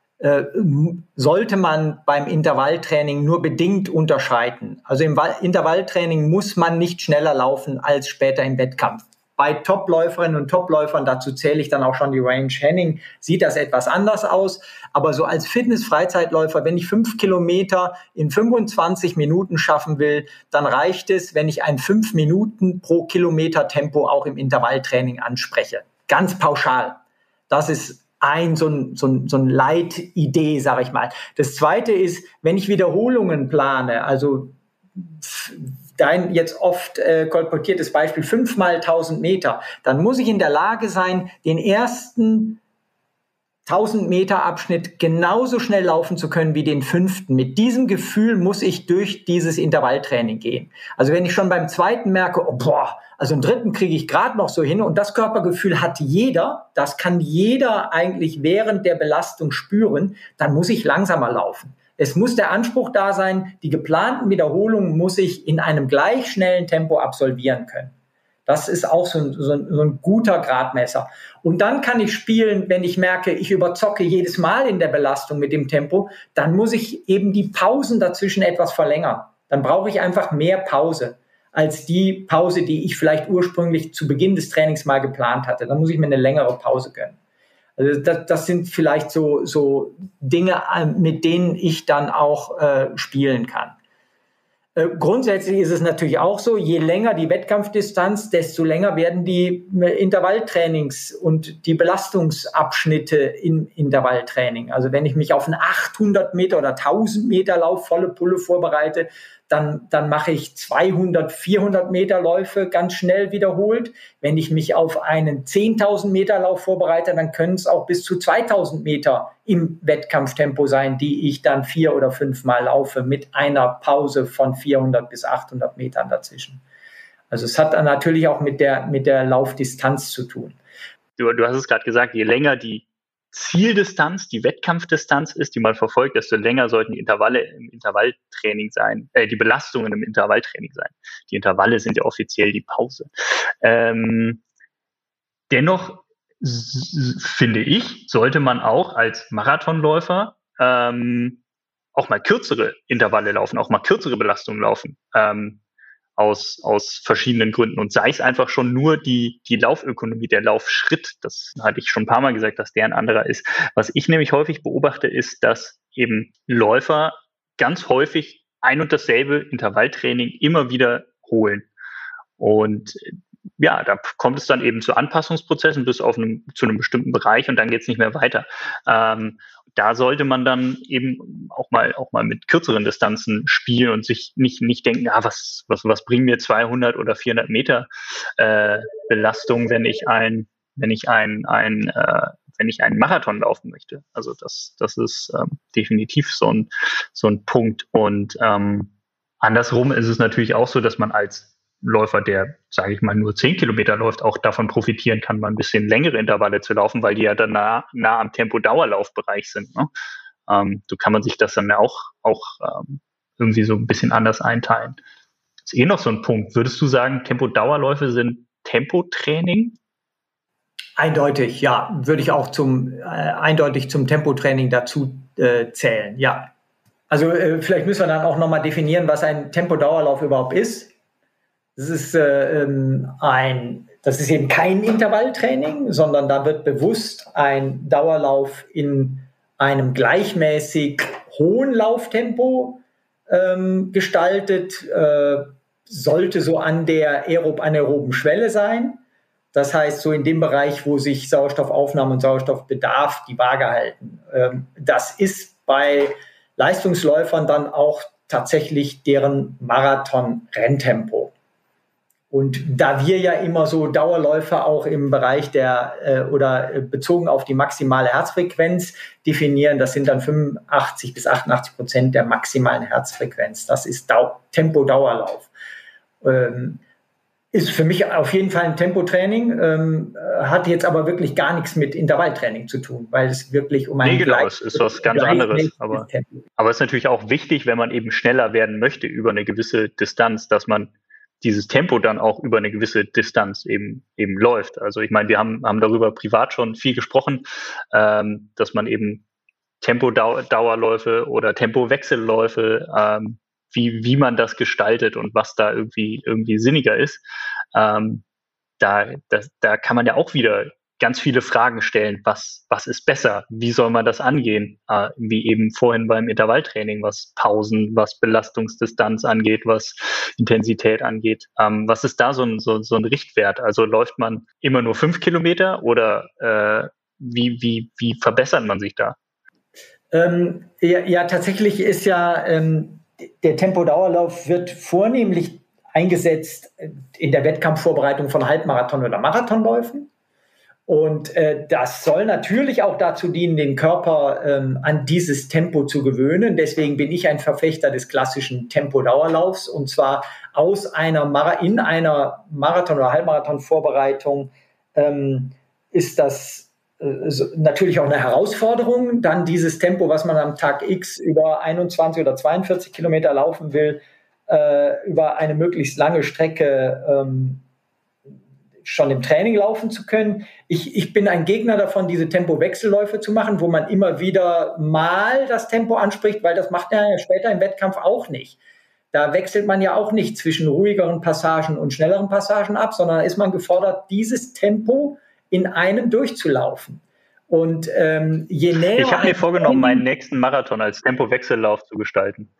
sollte man beim Intervalltraining nur bedingt unterschreiten. Also im Intervalltraining muss man nicht schneller laufen als später im Wettkampf. Bei Topläuferinnen und Topläufern, dazu zähle ich dann auch schon die Range Henning, sieht das etwas anders aus. Aber so als Fitness-Freizeitläufer, wenn ich 5 Kilometer in 25 Minuten schaffen will, dann reicht es, wenn ich ein 5 Minuten pro Kilometer Tempo auch im Intervalltraining anspreche. Ganz pauschal. Das ist so ein Leitidee, sage ich mal. Das Zweite ist, wenn ich Wiederholungen plane, also dein jetzt oft kolportiertes Beispiel 5 mal 1000 Meter, dann muss ich in der Lage sein, den ersten 1000 Meter Abschnitt genauso schnell laufen zu können wie den 5. Mit diesem Gefühl muss ich durch dieses Intervalltraining gehen. Also wenn ich schon beim 2. merke, also den 3. kriege ich gerade noch so hin, und das Körpergefühl hat jeder, das kann jeder eigentlich während der Belastung spüren, dann muss ich langsamer laufen. Es muss der Anspruch da sein, die geplanten Wiederholungen muss ich in einem gleich schnellen Tempo absolvieren können. Das ist auch so ein guter Gradmesser. Und dann kann ich spielen, wenn ich merke, ich überzocke jedes Mal in der Belastung mit dem Tempo, dann muss ich eben die Pausen dazwischen etwas verlängern. Dann brauche ich einfach mehr Pause als die Pause, die ich vielleicht ursprünglich zu Beginn des Trainings mal geplant hatte. Dann muss ich mir eine längere Pause gönnen. Also das sind vielleicht so Dinge, mit denen ich dann auch spielen kann. Grundsätzlich ist es natürlich auch so, je länger die Wettkampfdistanz, desto länger werden die Intervalltrainings und die Belastungsabschnitte im Intervalltraining. Also wenn ich mich auf einen 800 Meter oder 1000 Meter Lauf volle Pulle vorbereite, dann mache ich 200, 400 Meter Läufe ganz schnell wiederholt. Wenn ich mich auf einen 10.000 Meter Lauf vorbereite, dann können es auch bis zu 2000 Meter im Wettkampftempo sein, die ich dann 4 oder 5 Mal laufe mit einer Pause von 400 bis 800 Metern dazwischen. Also es hat dann natürlich auch mit der Laufdistanz zu tun. Du hast es gerade gesagt, je länger die Zieldistanz, die Wettkampfdistanz ist, die man verfolgt, desto länger sollten die Intervalle im Intervalltraining sein, die Belastungen im Intervalltraining sein. Die Intervalle sind ja offiziell die Pause. Dennoch finde ich, sollte man auch als Marathonläufer auch mal kürzere Intervalle laufen, auch mal kürzere Belastungen laufen. Aus verschiedenen Gründen. Und sei es einfach schon nur die Laufökonomie, der Laufschritt. Das hatte ich schon ein paar Mal gesagt, dass der ein anderer ist. Was ich nämlich häufig beobachte, ist, dass eben Läufer ganz häufig ein und dasselbe Intervalltraining immer wieder holen. Und ja, da kommt es dann eben zu Anpassungsprozessen bis zu einem bestimmten Bereich, und dann geht es nicht mehr weiter. Da sollte man dann eben auch mal mit kürzeren Distanzen spielen und sich nicht denken, was bringen mir 200 oder 400 Meter Belastung, wenn ich einen Marathon laufen möchte. Also das ist definitiv so ein Punkt. Und andersrum ist es natürlich auch so, dass man als Läufer, der, sage ich mal, nur 10 Kilometer läuft, auch davon profitieren kann, mal ein bisschen längere Intervalle zu laufen, weil die ja dann nah am Tempo-Dauerlaufbereich sind. Ne? So kann man sich das dann auch irgendwie so ein bisschen anders einteilen. Das ist noch so ein Punkt. Würdest du sagen, Tempo-Dauerläufe sind Tempotraining? Eindeutig, ja, würde ich auch eindeutig zum Tempotraining dazu zählen, ja. Also vielleicht müssen wir dann auch nochmal definieren, was ein Tempodauerlauf überhaupt ist. Das ist eben kein Intervalltraining, sondern da wird bewusst ein Dauerlauf in einem gleichmäßig hohen Lauftempo gestaltet, sollte so an der anaeroben Schwelle sein. Das heißt, so in dem Bereich, wo sich Sauerstoffaufnahme und Sauerstoffbedarf die Waage halten. Das ist bei Leistungsläufern dann auch tatsächlich deren Marathon-Renntempo. Und da wir ja immer so Dauerläufer auch im Bereich oder bezogen auf die maximale Herzfrequenz definieren, das sind dann 85 bis 88% der maximalen Herzfrequenz. Das ist Tempo-Dauerlauf. Ist für mich auf jeden Fall ein Tempotraining, hat jetzt aber wirklich gar nichts mit Intervalltraining zu tun, weil es wirklich um ein es ist was ganz anderes. Aber es ist natürlich auch wichtig, wenn man eben schneller werden möchte über eine gewisse Distanz, dass man dieses Tempo dann auch über eine gewisse Distanz eben läuft. Also ich meine, wir haben darüber privat schon viel gesprochen, dass man eben Tempodauerläufe oder Tempowechselläufe, wie man das gestaltet und was da irgendwie sinniger ist. Da kann man ja auch wieder ganz viele Fragen stellen. Was ist besser? Wie soll man das angehen? Wie eben vorhin beim Intervalltraining, was Pausen, was Belastungsdistanz angeht, was Intensität angeht. Was ist da so ein Richtwert? Also läuft man immer nur 5 Kilometer oder wie verbessert man sich da? Ja, tatsächlich ist ja der Tempodauerlauf wird vornehmlich eingesetzt in der Wettkampfvorbereitung von Halbmarathon- oder Marathonläufen. Und das soll natürlich auch dazu dienen, den Körper an dieses Tempo zu gewöhnen. Deswegen bin ich ein Verfechter des klassischen Tempodauerlaufs. Und zwar in einer Marathon- oder Halbmarathon-Vorbereitung ist das natürlich auch eine Herausforderung, dann dieses Tempo, was man am Tag X über 21 oder 42 Kilometer laufen will, über eine möglichst lange Strecke schon im Training laufen zu können. Ich bin ein Gegner davon, diese Tempowechselläufe zu machen, wo man immer wieder mal das Tempo anspricht, weil das macht er ja später im Wettkampf auch nicht. Da wechselt man ja auch nicht zwischen ruhigeren Passagen und schnelleren Passagen ab, sondern ist man gefordert, dieses Tempo in einem durchzulaufen. Und je näher... Ich habe mir vorgenommen, meinen nächsten Marathon als Tempowechsellauf zu gestalten.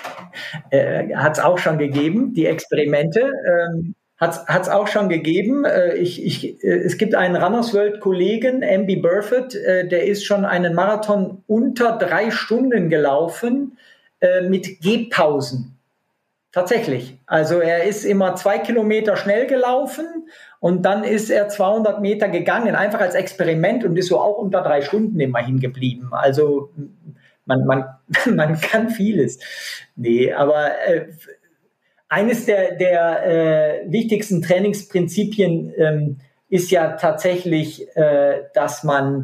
Hat es auch schon gegeben, die Experimente. Hat es auch schon gegeben. Es gibt einen Runners World-Kollegen, MB Burford, der ist schon einen Marathon unter 3 Stunden gelaufen mit Gehpausen. Tatsächlich. Also er ist immer 2 Kilometer schnell gelaufen und dann ist er 200 Meter gegangen, einfach als Experiment und ist so auch unter 3 Stunden immerhin geblieben. Also man kann vieles. Nee, aber eines der wichtigsten Trainingsprinzipien ist ja tatsächlich, dass man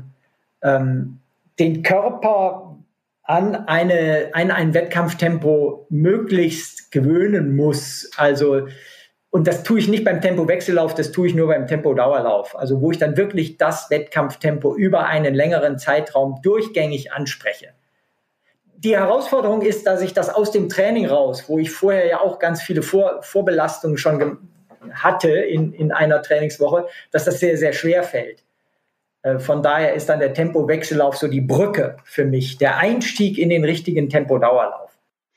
den Körper an ein Wettkampftempo möglichst gewöhnen muss. Also, und das tue ich nicht beim Tempowechsellauf, das tue ich nur beim Tempodauerlauf. Also, wo ich dann wirklich das Wettkampftempo über einen längeren Zeitraum durchgängig anspreche. Die Herausforderung ist, dass ich das aus dem Training raus, wo ich vorher ja auch ganz viele Vorbelastungen schon hatte in einer Trainingswoche, dass das sehr, sehr schwer fällt. Von daher ist dann der Tempowechsellauf so die Brücke für mich, der Einstieg in den richtigen Tempodauerlauf.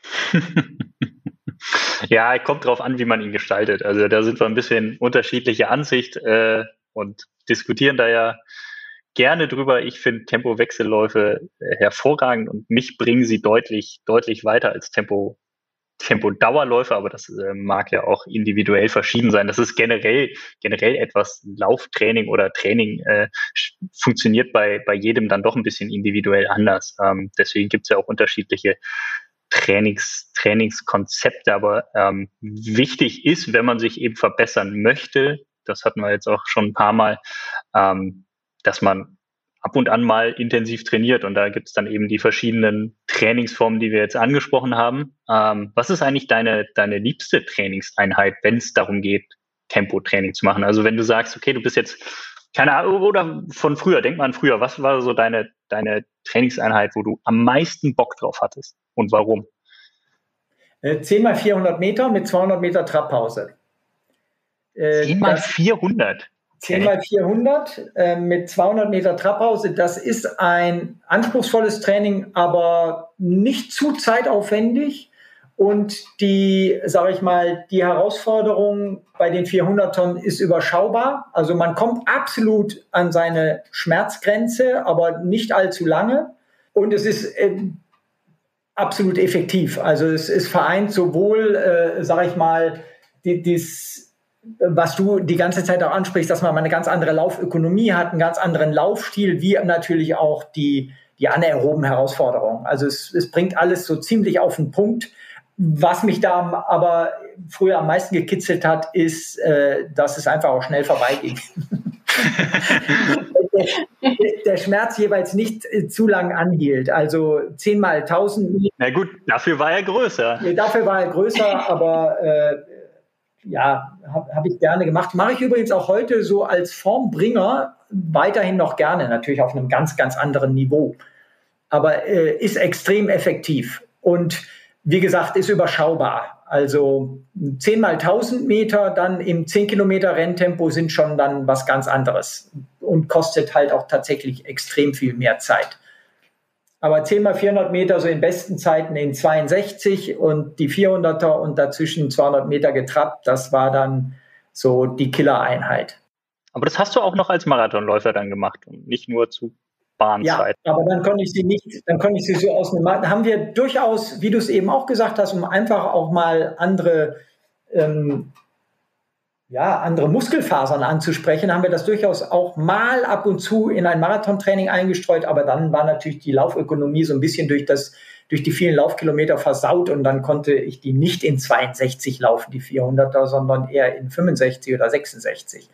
Ja, kommt drauf an, wie man ihn gestaltet. Also da sind wir ein bisschen unterschiedliche Ansicht und diskutieren da ja gerne drüber. Ich finde Tempowechselläufe hervorragend und mich bringen sie deutlich weiter als Tempodauerläufe, aber das mag ja auch individuell verschieden sein. Das ist generell etwas Lauftraining oder Training funktioniert bei jedem dann doch ein bisschen individuell anders. Deswegen gibt es ja auch unterschiedliche Trainingskonzepte, aber wichtig ist, wenn man sich eben verbessern möchte, das hatten wir jetzt auch schon ein paar Mal, dass man ab und an mal intensiv trainiert und da gibt es dann eben die verschiedenen Trainingsformen, die wir jetzt angesprochen haben. Was ist eigentlich deine liebste Trainingseinheit, wenn es darum geht, Tempotraining zu machen? Also wenn du sagst, okay, du bist jetzt Keine Ahnung, oder von früher, denk mal an früher. Was war so deine Trainingseinheit, wo du am meisten Bock drauf hattest und warum? 10 mal 400 Meter mit 200 Meter Trabpause. 10 mal 400? 10 mal 400 mit 200 Meter Trabpause. Das ist ein anspruchsvolles Training, aber nicht zu zeitaufwendig. Und die, sage ich mal, die Herausforderung bei den 400 Tonnen ist überschaubar. Also man kommt absolut an seine Schmerzgrenze, aber nicht allzu lange. Und es ist absolut effektiv. Also es vereint sowohl, sage ich mal, was du die ganze Zeit auch ansprichst, dass man mal eine ganz andere Laufökonomie hat, einen ganz anderen Laufstil, wie natürlich auch die anaeroben Herausforderungen. Also es bringt alles so ziemlich auf den Punkt. Was mich da aber früher am meisten gekitzelt hat, ist, dass es einfach auch schnell vorbeiging. Der Schmerz jeweils nicht zu lang anhielt. Also 10 mal 1000. Na gut, dafür war er größer. Dafür war er größer, aber habe ich gerne gemacht. Mache ich übrigens auch heute so als Formbringer weiterhin noch gerne, natürlich auf einem ganz, ganz anderen Niveau. Aber ist extrem effektiv und wie gesagt, ist überschaubar. Also 10 mal 1000 Meter dann im 10 Kilometer Renntempo sind schon dann was ganz anderes und kostet halt auch tatsächlich extrem viel mehr Zeit. Aber 10 mal 400 Meter so in besten Zeiten in 62 und die 400er und dazwischen 200 Meter getrappt, das war dann so die Killereinheit. Aber das hast du auch noch als Marathonläufer dann gemacht und nicht nur zu Bahnzeit. Ja, aber dann konnte ich sie so aus dem Markt. Haben wir durchaus, wie du es eben auch gesagt hast, um einfach auch mal andere Muskelfasern anzusprechen, haben wir das durchaus auch mal ab und zu in ein Marathontraining eingestreut, aber dann war natürlich die Laufökonomie so ein bisschen durch die vielen Laufkilometer versaut und dann konnte ich die nicht in 62 laufen, die 400er, sondern eher in 65 oder 66.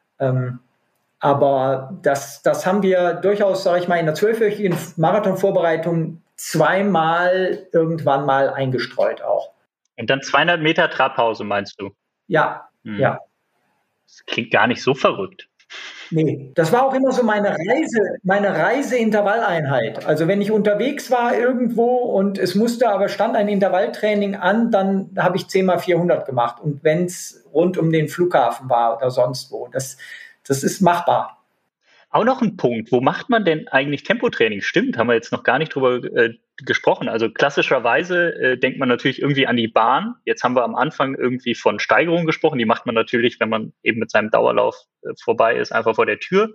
Aber das haben wir durchaus, sage ich mal, in der 12-wöchigen Marathonvorbereitung zweimal irgendwann mal eingestreut auch. Und dann 200 Meter Trabpause, meinst du? Ja, ja. Das klingt gar nicht so verrückt. Nee, das war auch immer so meine Reiseintervalleinheit. Also wenn ich unterwegs war irgendwo und stand ein Intervalltraining an, dann habe ich 10 mal 400 gemacht. Und wenn es rund um den Flughafen war oder sonst wo, das ist machbar. Auch noch ein Punkt, wo macht man denn eigentlich Tempotraining? Stimmt, haben wir jetzt noch gar nicht drüber gesprochen. Also klassischerweise denkt man natürlich irgendwie an die Bahn. Jetzt haben wir am Anfang irgendwie von Steigerung gesprochen. Die macht man natürlich, wenn man eben mit seinem Dauerlauf vorbei ist, einfach vor der Tür.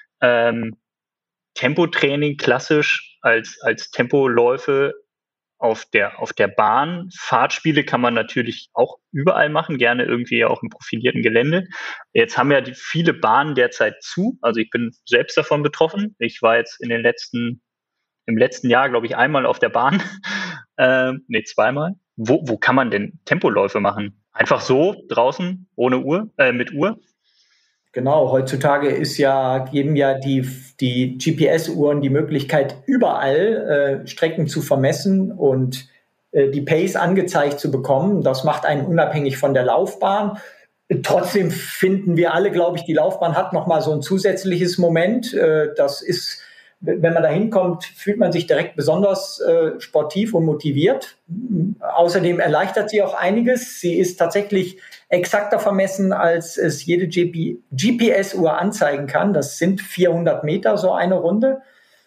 Tempotraining klassisch als Tempoläufe auf der Bahn. Fahrtspiele kann man natürlich auch überall machen, gerne irgendwie auch im profilierten Gelände. Jetzt haben ja viele Bahnen derzeit zu. Also ich bin selbst davon betroffen. Ich war jetzt im letzten Jahr, glaube ich, einmal auf der Bahn. Zweimal. Wo kann man denn Tempoläufe machen? Einfach so draußen ohne Uhr, mit Uhr? Genau, heutzutage geben ja die GPS-Uhren die Möglichkeit, überall Strecken zu vermessen und die Pace angezeigt zu bekommen. Das macht einen unabhängig von der Laufbahn. Trotzdem finden wir alle, glaube ich, die Laufbahn hat nochmal so ein zusätzliches Moment. Das ist, wenn man da hinkommt, fühlt man sich direkt besonders sportiv und motiviert. Außerdem erleichtert sie auch einiges. Sie ist tatsächlich exakter vermessen, als es jede GPS-Uhr anzeigen kann. Das sind 400 Meter, so eine Runde.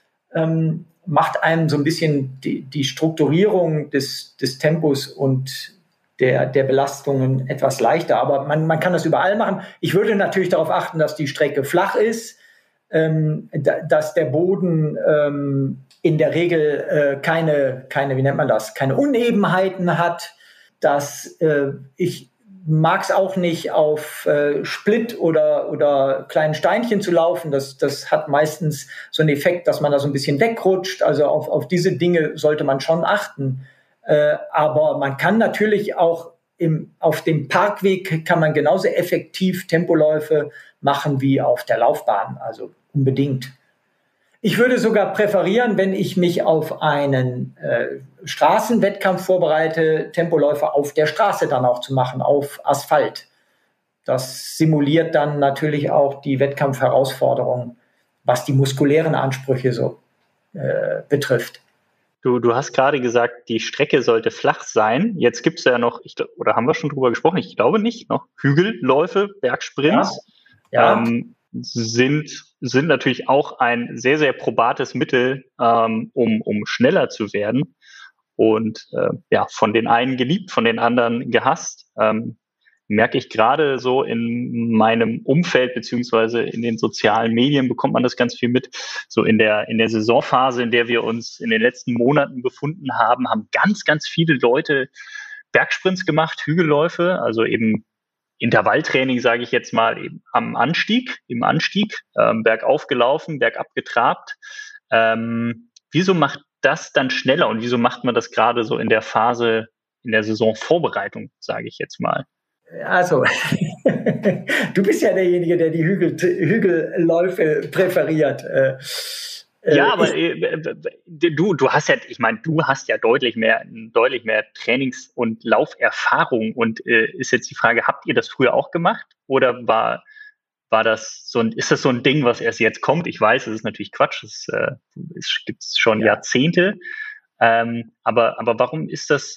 Macht einem so ein bisschen die Strukturierung des Tempos und der Belastungen etwas leichter. Aber man kann das überall machen. Ich würde natürlich darauf achten, dass die Strecke flach ist, dass der Boden in der Regel keine, wie nennt man das, keine Unebenheiten hat, dass ich mag es auch nicht, auf Split oder kleinen Steinchen zu laufen. Das hat meistens so einen Effekt, dass man da so ein bisschen wegrutscht. Also auf diese Dinge sollte man schon achten. Aber man kann natürlich auch auf dem Parkweg kann man genauso effektiv Tempoläufe machen wie auf der Laufbahn. Also unbedingt. Ich würde sogar präferieren, wenn ich mich auf einen Straßenwettkampf vorbereite, Tempoläufe auf der Straße dann auch zu machen, auf Asphalt. Das simuliert dann natürlich auch die Wettkampfherausforderungen, was die muskulären Ansprüche so betrifft. Du hast gerade gesagt, die Strecke sollte flach sein. Jetzt gibt es ja noch, oder haben wir schon drüber gesprochen? Ich glaube nicht, noch Hügelläufe, Bergsprints. Ja. Sind natürlich auch ein sehr, sehr probates Mittel, um schneller zu werden. Und von den einen geliebt, von den anderen gehasst. Merke ich gerade so in meinem Umfeld beziehungsweise in den sozialen Medien bekommt man das ganz viel mit. So in der Saisonphase, in der wir uns in den letzten Monaten befunden haben, haben ganz, ganz viele Leute Bergsprints gemacht, Hügelläufe, also eben Intervalltraining, sage ich jetzt mal, eben im Anstieg, bergauf gelaufen, bergab getrabt. Wieso macht das dann schneller und wieso macht man das gerade so in der Phase, in der Saisonvorbereitung, sage ich jetzt mal? Also, du bist ja derjenige, der die Hügelläufe präferiert. Ja, aber du hast ja, ich meine, du hast ja deutlich mehr Trainings- und Lauferfahrung und ist jetzt die Frage, habt ihr das früher auch gemacht oder war das ist das so ein Ding, was erst jetzt kommt? Ich weiß, es ist natürlich Quatsch, es gibt es schon Jahrzehnte. Aber warum ist das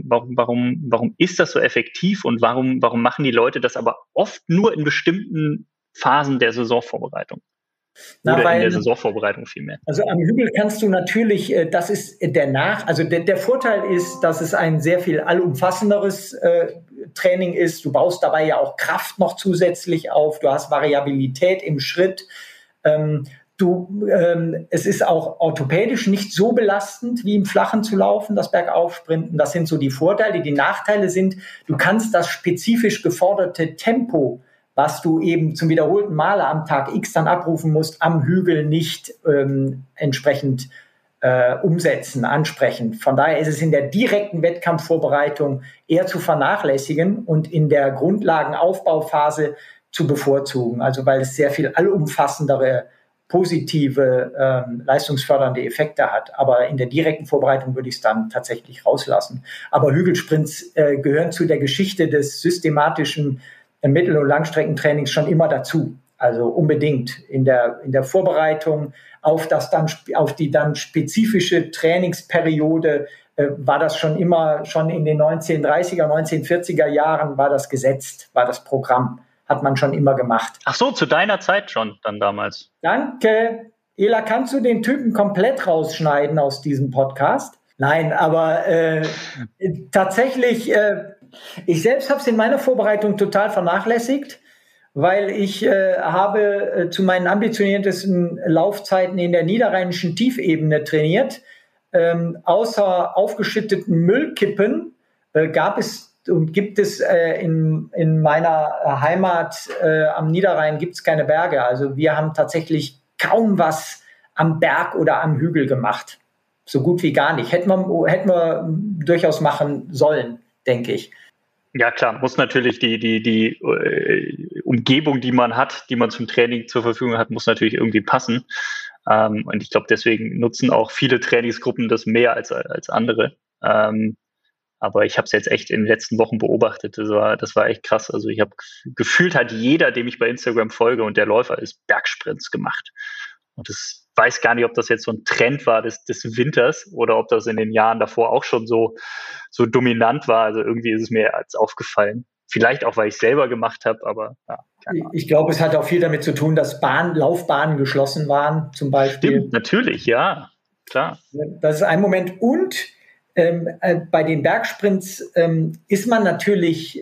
so effektiv und warum machen die Leute das aber oft nur in bestimmten Phasen der Saisonvorbereitung? Oder in der Saisonvorbereitung vielmehr. Also am Hügel kannst du natürlich, das ist der Vorteil ist, dass es ein sehr viel allumfassenderes Training ist. Du baust dabei ja auch Kraft noch zusätzlich auf. Du hast Variabilität im Schritt. Es ist auch orthopädisch nicht so belastend, wie im Flachen zu laufen, das Bergaufsprinten. Das sind so die Vorteile. Die Nachteile sind, du kannst das spezifisch geforderte Tempo, was du eben zum wiederholten Male am Tag X dann abrufen musst, am Hügel nicht entsprechend umsetzen, ansprechen. Von daher ist es in der direkten Wettkampfvorbereitung eher zu vernachlässigen und in der Grundlagenaufbauphase zu bevorzugen. Also weil es sehr viel allumfassendere positive, leistungsfördernde Effekte hat. Aber in der direkten Vorbereitung würde ich es dann tatsächlich rauslassen. Aber Hügelsprints gehören zu der Geschichte des systematischen Mittel- und Langstreckentrainings schon immer dazu. Also unbedingt in der Vorbereitung auf die dann spezifische Trainingsperiode war das schon in den 1930er, 1940er Jahren war das gesetzt, war das Programm. Hat man schon immer gemacht. Ach so, zu deiner Zeit schon dann damals. Danke. Ela, kannst du den Typen komplett rausschneiden aus diesem Podcast? Nein, aber tatsächlich, ich selbst habe es in meiner Vorbereitung total vernachlässigt, weil ich habe zu meinen ambitioniertesten Laufzeiten in der niederrheinischen Tiefebene trainiert. Außer aufgeschütteten Müllkippen gab es und gibt es in meiner Heimat am Niederrhein gibt es keine Berge. Also wir haben tatsächlich kaum was am Berg oder am Hügel gemacht. So gut wie gar nicht. Hätten wir durchaus machen sollen, denke ich. Ja klar, muss natürlich die Umgebung, die man hat, die man zum Training zur Verfügung hat, muss natürlich irgendwie passen. Und ich glaube, deswegen nutzen auch viele Trainingsgruppen das mehr als andere. Aber ich habe es jetzt echt in den letzten Wochen beobachtet. Das war echt krass. Also ich habe gefühlt hat jeder, dem ich bei Instagram folge und der Läufer ist, Bergsprints gemacht. Und das weiß gar nicht, ob das jetzt so ein Trend war des Winters oder ob das in den Jahren davor auch schon so dominant war. Also irgendwie ist es mir als aufgefallen. Vielleicht auch, weil ich es selber gemacht habe, aber ja. Ich glaube, es hat auch viel damit zu tun, dass Laufbahnen geschlossen waren, zum Beispiel. Stimmt, natürlich, ja, klar. Das ist ein Moment. Und bei den Bergsprints ist man natürlich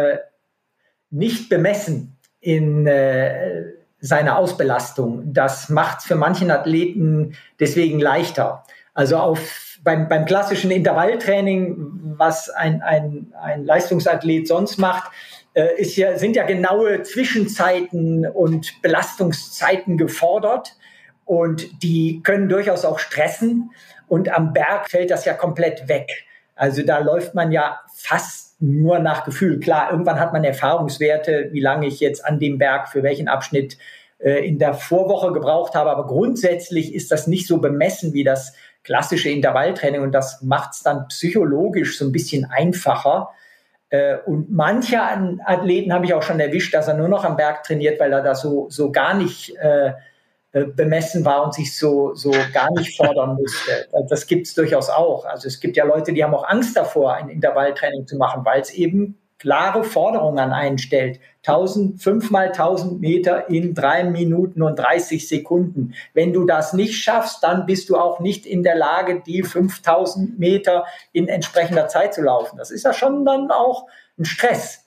nicht bemessen in seiner Ausbelastung. Das macht es für manchen Athleten deswegen leichter. Also beim klassischen Intervalltraining, was ein Leistungsathlet sonst macht, sind ja genaue Zwischenzeiten und Belastungszeiten gefordert und die können durchaus auch stressen. Und am Berg fällt das ja komplett weg. Also da läuft man ja fast nur nach Gefühl. Klar, irgendwann hat man Erfahrungswerte, wie lange ich jetzt an dem Berg für welchen Abschnitt in der Vorwoche gebraucht habe. Aber grundsätzlich ist das nicht so bemessen wie das klassische Intervalltraining. Und das macht es dann psychologisch so ein bisschen einfacher, Und manche Athleten habe ich auch schon erwischt, dass er nur noch am Berg trainiert, weil er da so gar nicht bemessen war und sich so gar nicht fordern musste. Das gibt es durchaus auch. Also es gibt ja Leute, die haben auch Angst davor, ein Intervalltraining zu machen, weil es eben klare Forderungen an einen stellt. 5 mal 1000 Meter in 3 Minuten und 30 Sekunden. Wenn du das nicht schaffst, dann bist du auch nicht in der Lage, die 5000 Meter in entsprechender Zeit zu laufen. Das ist ja schon dann auch ein Stress.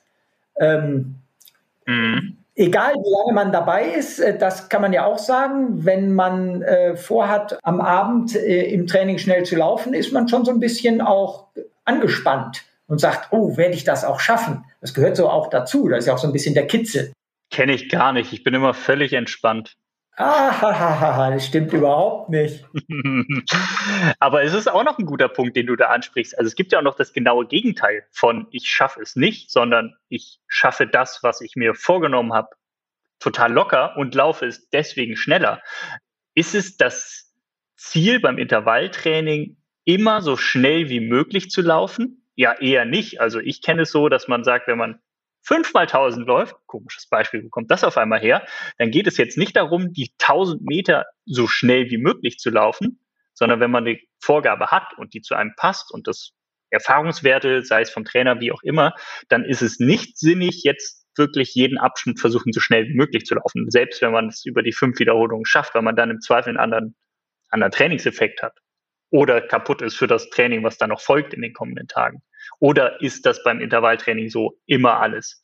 Egal, wie lange man dabei ist, das kann man ja auch sagen. Wenn man vorhat, am Abend im Training schnell zu laufen, ist man schon so ein bisschen auch angespannt und sagt, oh, werde ich das auch schaffen? Das gehört so auch dazu. Das ist ja auch so ein bisschen der Kitzel. Kenne ich gar nicht. Ich bin immer völlig entspannt. Das stimmt überhaupt nicht. Aber es ist auch noch ein guter Punkt, den du da ansprichst. Also es gibt ja auch noch das genaue Gegenteil von ich schaffe es nicht, sondern ich schaffe das, was ich mir vorgenommen habe, total locker und laufe es deswegen schneller. Ist es das Ziel beim Intervalltraining, immer so schnell wie möglich zu laufen? Ja, eher nicht. Also ich kenne es so, dass man sagt, wenn man 5 mal 1000 läuft, komisches Beispiel, wo kommt das auf einmal her? Dann geht es jetzt nicht darum, die 1000 Meter so schnell wie möglich zu laufen, sondern wenn man eine Vorgabe hat und die zu einem passt und das Erfahrungswerte, sei es vom Trainer, wie auch immer, dann ist es nicht sinnig, jetzt wirklich jeden Abschnitt versuchen, so schnell wie möglich zu laufen. Selbst wenn man es über die 5 Wiederholungen schafft, weil man dann im Zweifel einen anderen Trainingseffekt hat. Oder kaputt ist für das Training, was dann noch folgt in den kommenden Tagen. Oder ist das beim Intervalltraining so immer alles?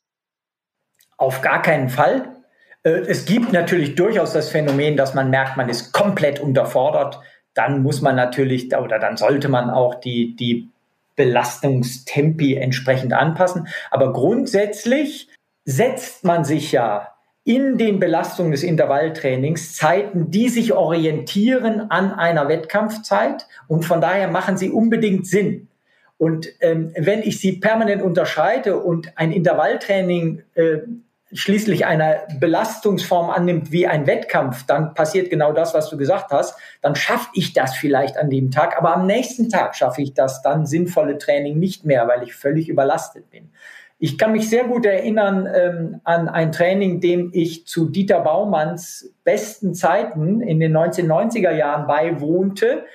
Auf gar keinen Fall. Es gibt natürlich durchaus das Phänomen, dass man merkt, man ist komplett unterfordert. Dann muss man natürlich, oder dann sollte man auch die Belastungstempi entsprechend anpassen. Aber grundsätzlich setzt man sich ja in den Belastungen des Intervalltrainings Zeiten, die sich orientieren an einer Wettkampfzeit. Und von daher machen sie unbedingt Sinn. Und wenn ich sie permanent unterschreite und ein Intervalltraining schließlich eine Belastungsform annimmt wie ein Wettkampf, dann passiert genau das, was du gesagt hast. Dann schaffe ich das vielleicht an dem Tag, aber am nächsten Tag schaffe ich das dann sinnvolle Training nicht mehr, weil ich völlig überlastet bin. Ich kann mich sehr gut erinnern an ein Training, dem ich zu Dieter Baumanns besten Zeiten in den 1990er Jahren beiwohnte.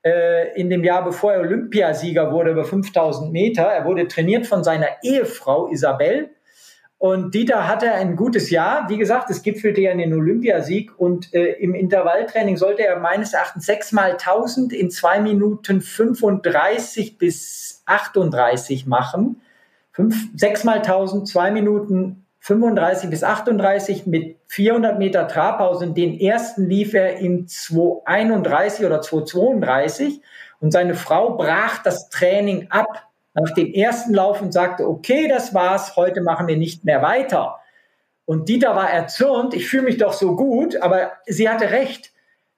In dem Jahr, bevor er Olympiasieger wurde über 5000 Meter. Er wurde trainiert von seiner Ehefrau Isabel. Und Dieter hatte ein gutes Jahr. Wie gesagt, es gipfelte ja in den Olympiasieg. Und im Intervalltraining sollte er meines Erachtens 6 mal 1000 in 2 Minuten 35 bis 38 machen. 6 mal 1000, 2 Minuten 35 bis 38 mit 400 Meter Trabpause. Den ersten lief er in 2:31 oder 2:32. Und seine Frau brach das Training ab nach dem ersten Lauf und sagte, okay, das war's, heute machen wir nicht mehr weiter. Und Dieter war erzürnt, ich fühle mich doch so gut, aber sie hatte recht.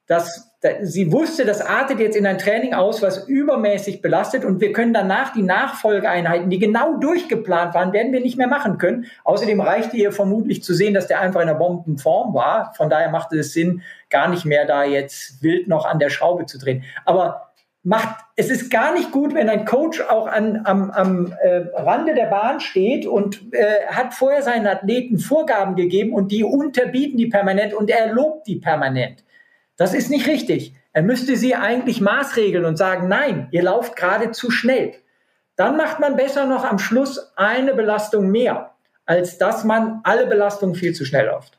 Sie wusste, das artet jetzt in ein Training aus, was übermäßig belastet und wir können danach die Nachfolgeeinheiten, die genau durchgeplant waren, werden wir nicht mehr machen können. Außerdem reichte ihr vermutlich zu sehen, dass der einfach in einer Bombenform war. Von daher machte es Sinn, gar nicht mehr da jetzt wild noch an der Schraube zu drehen. Aber es ist gar nicht gut, wenn ein Coach auch am Rande der Bahn steht und hat vorher seinen Athleten Vorgaben gegeben und die unterbieten die permanent und er lobt die permanent. Das ist nicht richtig. Er müsste sie eigentlich maßregeln und sagen, nein, ihr lauft gerade zu schnell. Dann macht man besser noch am Schluss eine Belastung mehr, als dass man alle Belastungen viel zu schnell läuft.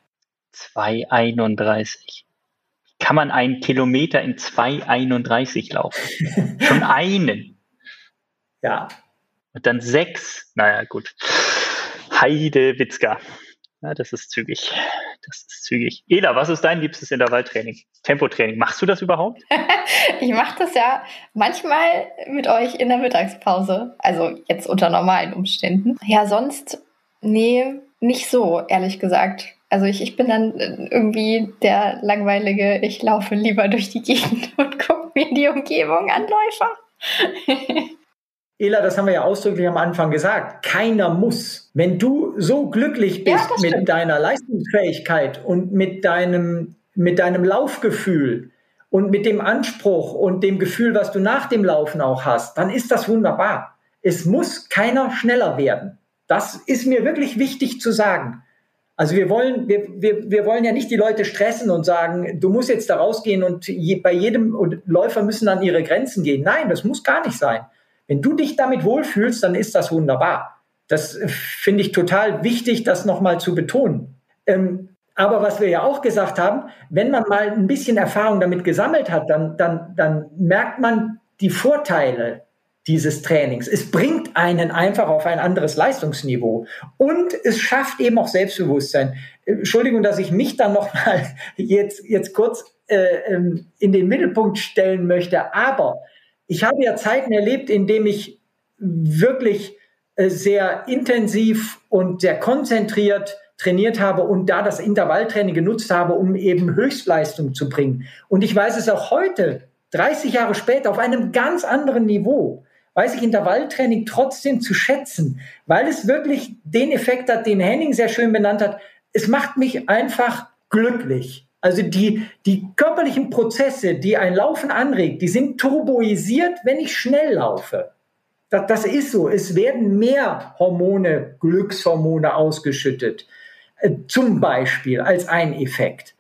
2:31. Kann man einen Kilometer in 2:31 laufen? Schon einen. Ja. Und dann 6. Naja, gut. Heidewitzka. Ja, das ist zügig. Ela, was ist dein liebstes Intervalltraining? Tempotraining. Machst du das überhaupt? Ich mache das ja manchmal mit euch in der Mittagspause. Also jetzt unter normalen Umständen. Ja, sonst, nee, nicht so, ehrlich gesagt. Also ich bin dann irgendwie der langweilige, ich laufe lieber durch die Gegend und gucke mir die Umgebung an, Läufer. Ela, das haben wir ja ausdrücklich am Anfang gesagt. Keiner muss. Wenn du so glücklich bist mit deiner Leistungsfähigkeit und mit deinem Laufgefühl und mit dem Anspruch und dem Gefühl, was du nach dem Laufen auch hast, dann ist das wunderbar. Es muss keiner schneller werden. Das ist mir wirklich wichtig zu sagen. Also wir wollen ja nicht die Leute stressen und sagen, du musst jetzt da rausgehen und bei jedem Läufer müssen an ihre Grenzen gehen. Nein, das muss gar nicht sein. Wenn du dich damit wohlfühlst, dann ist das wunderbar. Das finde ich total wichtig, das nochmal zu betonen. Aber was wir ja auch gesagt haben, wenn man mal ein bisschen Erfahrung damit gesammelt hat, dann merkt man die Vorteile dieses Trainings. Es bringt einen einfach auf ein anderes Leistungsniveau und es schafft eben auch Selbstbewusstsein. Entschuldigung, dass ich mich dann nochmal jetzt kurz in den Mittelpunkt stellen möchte, aber ich habe ja Zeiten erlebt, in denen ich wirklich sehr intensiv und sehr konzentriert trainiert habe und da das Intervalltraining genutzt habe, um eben Höchstleistung zu bringen. Und ich weiß es auch heute, 30 Jahre später, auf einem ganz anderen Niveau, weiß ich Intervalltraining trotzdem zu schätzen, weil es wirklich den Effekt hat, den Henning sehr schön benannt hat. Es macht mich einfach glücklich. Also die körperlichen Prozesse, die ein Laufen anregt, die sind turboisiert, wenn ich schnell laufe. Das ist so. Es werden mehr Hormone, Glückshormone ausgeschüttet, zum Beispiel als ein Effekt.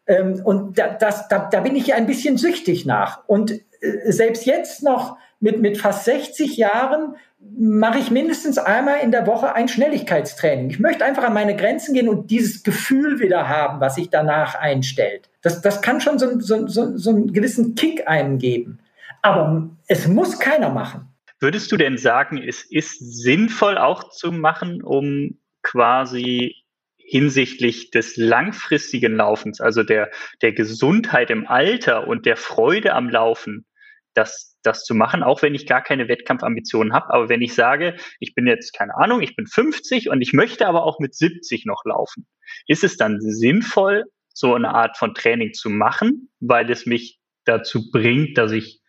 Und da bin ich ja ein bisschen süchtig nach. Und selbst jetzt noch mit fast 60 Jahren mache ich mindestens einmal in der Woche ein Schnelligkeitstraining. Ich möchte einfach an meine Grenzen gehen und dieses Gefühl wieder haben, was sich danach einstellt. Das kann schon so einen gewissen Kick einem geben. Aber es muss keiner machen. Würdest du denn sagen, es ist sinnvoll auch zu machen, um quasi hinsichtlich des langfristigen Laufens, also der Gesundheit im Alter und der Freude am Laufen, das zu machen, auch wenn ich gar keine Wettkampfambitionen habe. Aber wenn ich sage, ich bin jetzt, keine Ahnung, ich bin 50 und ich möchte aber auch mit 70 noch laufen, ist es dann sinnvoll, so eine Art von Training zu machen, weil es mich dazu bringt, dass ich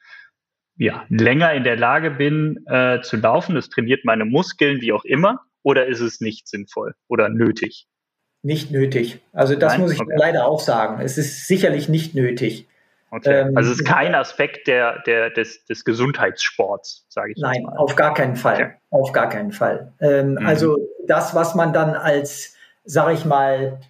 länger in der Lage bin zu laufen, das trainiert meine Muskeln, wie auch immer, oder ist es nicht sinnvoll oder nötig? Nicht nötig. Also das muss ich leider auch sagen. Es ist sicherlich nicht nötig. Okay. Also es ist kein Aspekt des Gesundheitssports, sage ich Nein, jetzt mal. auf gar keinen Fall. Okay. Auf gar keinen Fall. Also das, was man dann als, sage ich mal,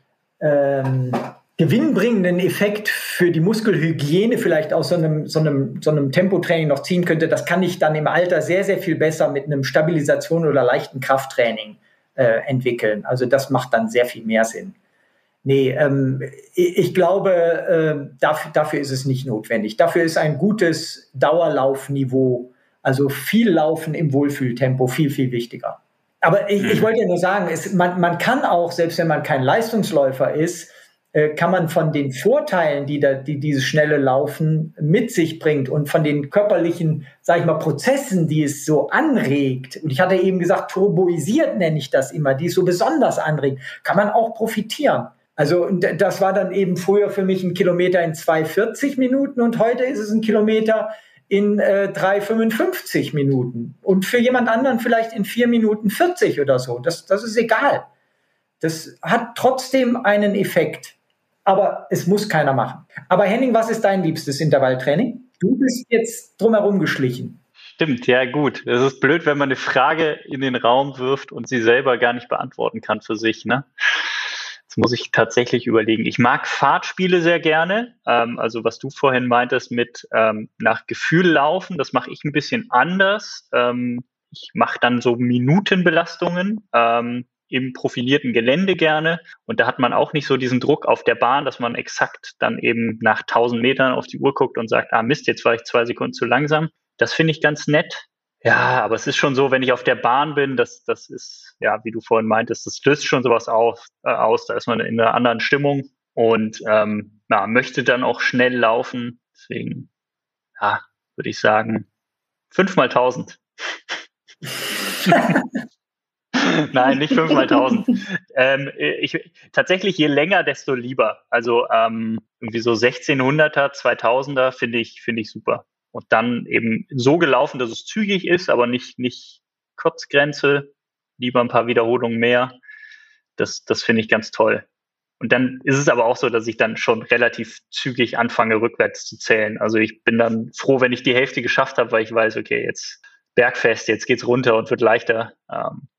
gewinnbringenden Effekt für die Muskelhygiene vielleicht aus so einem Tempotraining noch ziehen könnte, das kann ich dann im Alter sehr, sehr viel besser mit einem Stabilisation oder leichten Krafttraining entwickeln. Also das macht dann sehr viel mehr Sinn. Nee, ich glaube, dafür ist es nicht notwendig. Dafür ist ein gutes Dauerlaufniveau, also viel Laufen im Wohlfühltempo, viel, viel wichtiger. Aber ich wollte ja nur sagen, man kann auch, selbst wenn man kein Leistungsläufer ist, kann man von den Vorteilen, die dieses schnelle Laufen mit sich bringt und von den körperlichen, sag ich mal, Prozessen, die es so anregt, und ich hatte eben gesagt, turboisiert nenne ich das immer, die es so besonders anregt, kann man auch profitieren. Also das war dann eben früher für mich ein Kilometer in 2,40 Minuten und heute ist es ein Kilometer in 3,55 Minuten und für jemand anderen vielleicht in 4 Minuten 40 oder so. Das ist egal. Das hat trotzdem einen Effekt. Aber es muss keiner machen. Aber Henning, was ist dein liebstes Intervalltraining? Du bist jetzt drumherum geschlichen. Stimmt, ja gut. Es ist blöd, wenn man eine Frage in den Raum wirft und sie selber gar nicht beantworten kann für sich, ne? Das muss ich tatsächlich überlegen. Ich mag Fahrtspiele sehr gerne. Also was du vorhin meintest mit nach Gefühl laufen, das mache ich ein bisschen anders. Ich mache dann so Minutenbelastungen. Im profilierten Gelände gerne. Und da hat man auch nicht so diesen Druck auf der Bahn, dass man exakt dann eben nach 1000 Metern auf die Uhr guckt und sagt, Mist, jetzt war ich 2 Sekunden zu langsam. Das finde ich ganz nett. Ja, aber es ist schon so, wenn ich auf der Bahn bin, das ist, ja, wie du vorhin meintest, das löst schon sowas aus. Da ist man in einer anderen Stimmung und möchte dann auch schnell laufen. Deswegen, würde ich sagen, 5 mal 1000. Nein, nicht 5 mal 1000. Tatsächlich, je länger, desto lieber. Also irgendwie so 1600er, 2000er finde ich super. Und dann eben so gelaufen, dass es zügig ist, aber nicht Kurzgrenze, lieber ein paar Wiederholungen mehr. Das finde ich ganz toll. Und dann ist es aber auch so, dass ich dann schon relativ zügig anfange, rückwärts zu zählen. Also ich bin dann froh, wenn ich die Hälfte geschafft habe, weil ich weiß, okay, jetzt Bergfest, jetzt geht's runter und wird leichter.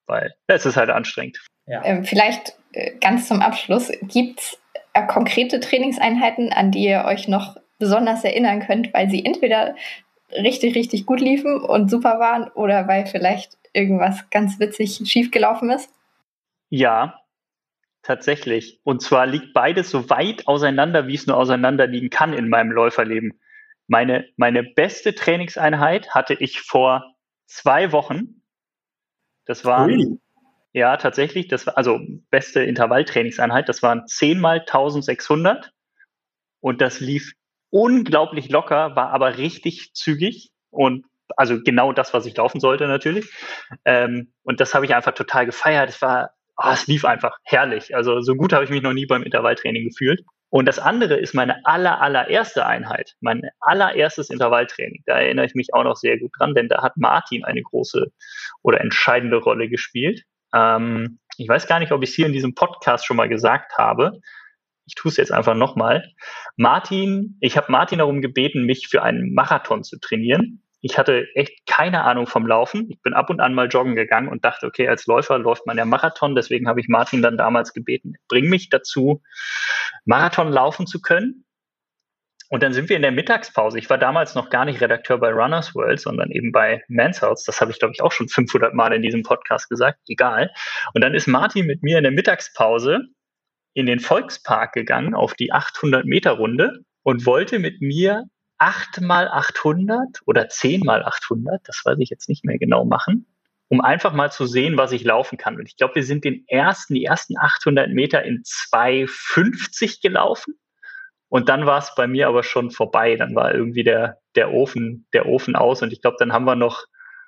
weil es ist halt anstrengend. Ja. Vielleicht ganz zum Abschluss, gibt es konkrete Trainingseinheiten, an die ihr euch noch besonders erinnern könnt, weil sie entweder richtig, richtig gut liefen und super waren oder weil vielleicht irgendwas ganz witzig schiefgelaufen ist? Ja, tatsächlich. Und zwar liegt beides so weit auseinander, wie es nur auseinander liegen kann in meinem Läuferleben. Meine beste Trainingseinheit hatte ich vor 2 Wochen. Das waren, ja, tatsächlich, das war also beste Intervalltrainingseinheit. Das waren 10 mal 1600 und das lief unglaublich locker, war aber richtig zügig und also genau das, was ich laufen sollte natürlich. Und das habe ich einfach total gefeiert. Es lief einfach herrlich. Also so gut habe ich mich noch nie beim Intervalltraining gefühlt. Und das andere ist meine allererste Einheit, mein allererstes Intervalltraining. Da erinnere ich mich auch noch sehr gut dran, denn da hat Martin eine große oder entscheidende Rolle gespielt. Ich weiß gar nicht, ob ich es hier in diesem Podcast schon mal gesagt habe. Ich tue es jetzt einfach nochmal. Ich habe Martin darum gebeten, mich für einen Marathon zu trainieren. Ich hatte echt keine Ahnung vom Laufen. Ich bin ab und an mal joggen gegangen und dachte, okay, als Läufer läuft man ja Marathon. Deswegen habe ich Martin dann damals gebeten, bring mich dazu, Marathon laufen zu können. Und dann sind wir in der Mittagspause. Ich war damals noch gar nicht Redakteur bei Runners World, sondern eben bei Men's Health. Das habe ich, glaube ich, auch schon 500 Mal in diesem Podcast gesagt. Egal. Und dann ist Martin mit mir in der Mittagspause in den Volkspark gegangen auf die 800-Meter-Runde und wollte mit mir 8 mal 800 oder 10 mal 800, das weiß ich jetzt nicht mehr genau, machen, um einfach mal zu sehen, was ich laufen kann. Und ich glaube, wir sind die ersten 800 Meter in 2,50 gelaufen. Und dann war es bei mir aber schon vorbei. Dann war irgendwie der Ofen aus. Und ich glaube, dann haben wir noch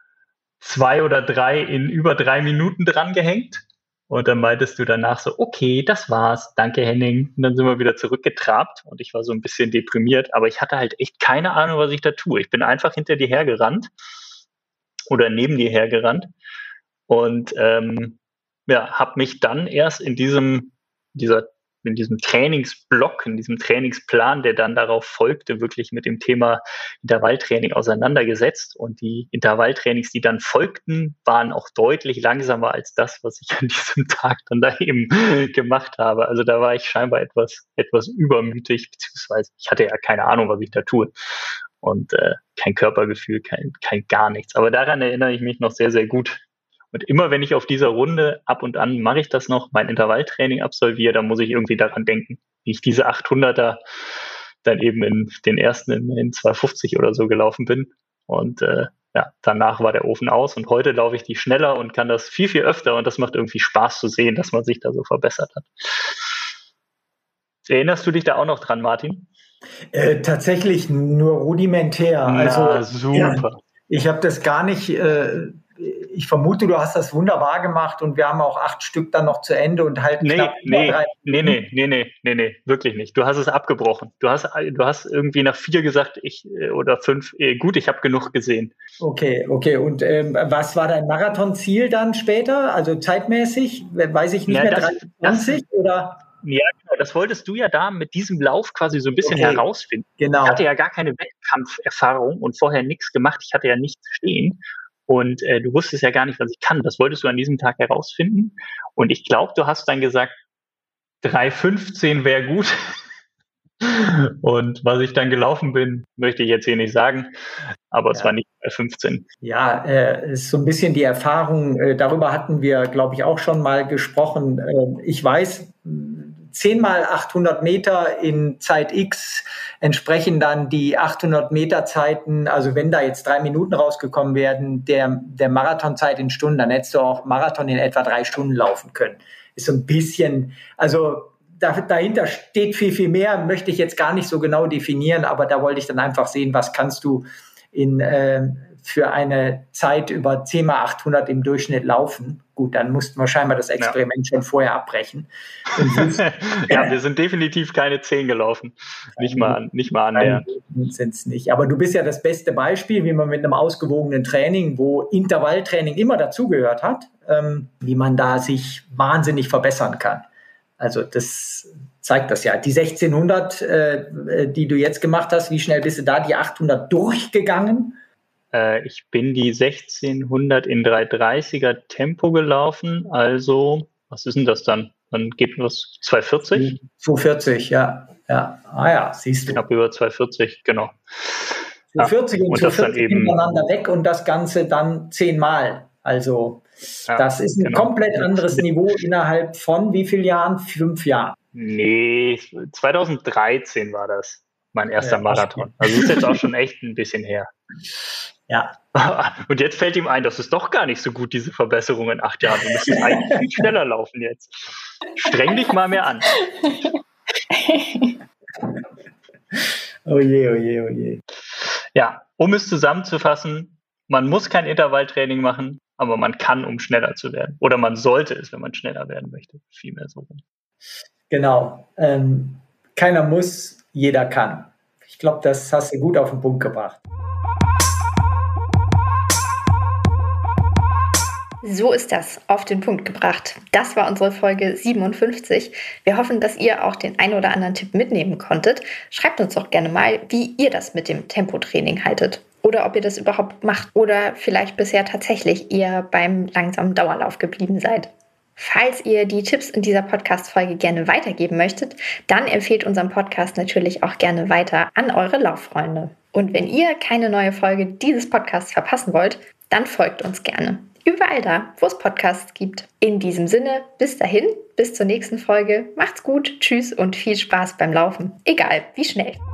2 oder 3 in über 3 Minuten dran gehängt. Und dann meintest du danach so, okay, das war's, danke Henning. Und dann sind wir wieder zurückgetrabt und ich war so ein bisschen deprimiert, aber ich hatte halt echt keine Ahnung, was ich da tue. Ich bin einfach hinter dir hergerannt oder neben dir hergerannt und habe mich dann erst in diesem Trainingsblock, in diesem Trainingsplan, der dann darauf folgte, wirklich mit dem Thema Intervalltraining auseinandergesetzt. Und die Intervalltrainings, die dann folgten, waren auch deutlich langsamer als das, was ich an diesem Tag dann da eben gemacht habe. Also da war ich scheinbar etwas übermütig, beziehungsweise ich hatte ja keine Ahnung, was ich da tue. Und kein Körpergefühl, kein gar nichts. Aber daran erinnere ich mich noch sehr, sehr gut. Und immer wenn ich auf dieser Runde ab und an mache ich das noch, mein Intervalltraining absolviere, dann muss ich irgendwie daran denken, wie ich diese 800er dann eben in den ersten in 2,50 oder so gelaufen bin. Und danach war der Ofen aus und heute laufe ich die schneller und kann das viel, viel öfter und das macht irgendwie Spaß zu sehen, dass man sich da so verbessert hat. Erinnerst du dich da auch noch dran, Martin? Tatsächlich nur rudimentär. Also super. Ja, ich habe das gar nicht... Ich vermute, du hast das wunderbar gemacht und wir haben auch 8 Stück dann noch zu Ende und halt knapp über 3. Nee, wirklich nicht. Du hast es abgebrochen. Du hast irgendwie nach 4 gesagt, oder 5, gut, ich habe genug gesehen. Okay. Und was war dein Marathonziel dann später? Also zeitmäßig? Weiß ich nicht mehr, 23 oder? Ja, genau. Das wolltest du ja da mit diesem Lauf quasi so ein bisschen herausfinden. Genau. Ich hatte ja gar keine Wettkampferfahrung und vorher nichts gemacht. Ich hatte ja nichts stehen. Und du wusstest ja gar nicht, was ich kann. Das wolltest du an diesem Tag herausfinden. Und ich glaube, du hast dann gesagt, 3,15 wäre gut. Und was ich dann gelaufen bin, möchte ich jetzt hier nicht sagen. Aber es war nicht 3,15. Ja, ist so ein bisschen die Erfahrung. Darüber hatten wir, glaube ich, auch schon mal gesprochen. Ich weiß, 10 mal 800 Meter in Zeit X entsprechen dann die 800 Meter Zeiten. Also wenn da jetzt 3 Minuten rausgekommen werden, der Marathonzeit in Stunden, dann hättest du auch Marathon in etwa 3 Stunden laufen können. Ist so ein bisschen, also dahinter steht viel, viel mehr, möchte ich jetzt gar nicht so genau definieren, aber da wollte ich dann einfach sehen, was kannst du für eine Zeit über 10 mal 800 im Durchschnitt laufen. Gut, dann mussten wir scheinbar das Experiment schon vorher abbrechen. Ja, wir sind definitiv keine 10 gelaufen. Nicht mal annähernd. Sind's nicht. Aber du bist ja das beste Beispiel, wie man mit einem ausgewogenen Training, wo Intervalltraining immer dazugehört hat, wie man da sich wahnsinnig verbessern kann. Also das zeigt das ja. Die 1600, die du jetzt gemacht hast, wie schnell bist du da die 800 durchgegangen? Ich bin die 1600 in 330er Tempo gelaufen, also was ist denn das dann? Dann geht was 240? 240, ja. Siehst du. Knapp über 240, genau. 240 und 240 hintereinander weg und das Ganze dann 10-mal. Also das ist ein komplett anderes Niveau innerhalb von wie vielen Jahren? 5 Jahren? Nee, 2013 war das mein erster Marathon. Also ist jetzt auch schon echt ein bisschen her. Ja. Und jetzt fällt ihm ein, das ist doch gar nicht so gut, diese Verbesserung in 8 Jahren. Du müsstest eigentlich viel schneller laufen jetzt. Streng dich mal mehr an. Oh je. Ja, um es zusammenzufassen, man muss kein Intervalltraining machen, aber man kann, um schneller zu werden. Oder man sollte es, wenn man schneller werden möchte. Vielmehr so rum. Genau. Keiner muss, jeder kann. Ich glaube, das hast du gut auf den Punkt gebracht. So ist das, auf den Punkt gebracht. Das war unsere Folge 57. Wir hoffen, dass ihr auch den ein oder anderen Tipp mitnehmen konntet. Schreibt uns doch gerne mal, wie ihr das mit dem Tempotraining haltet. Oder ob ihr das überhaupt macht. Oder vielleicht bisher tatsächlich eher beim langsamen Dauerlauf geblieben seid. Falls ihr die Tipps in dieser Podcast-Folge gerne weitergeben möchtet, dann empfehlt unseren Podcast natürlich auch gerne weiter an eure Lauffreunde. Und wenn ihr keine neue Folge dieses Podcasts verpassen wollt, dann folgt uns gerne. Überall da, wo es Podcasts gibt. In diesem Sinne, bis dahin, bis zur nächsten Folge. Macht's gut, tschüss und viel Spaß beim Laufen. Egal, wie schnell.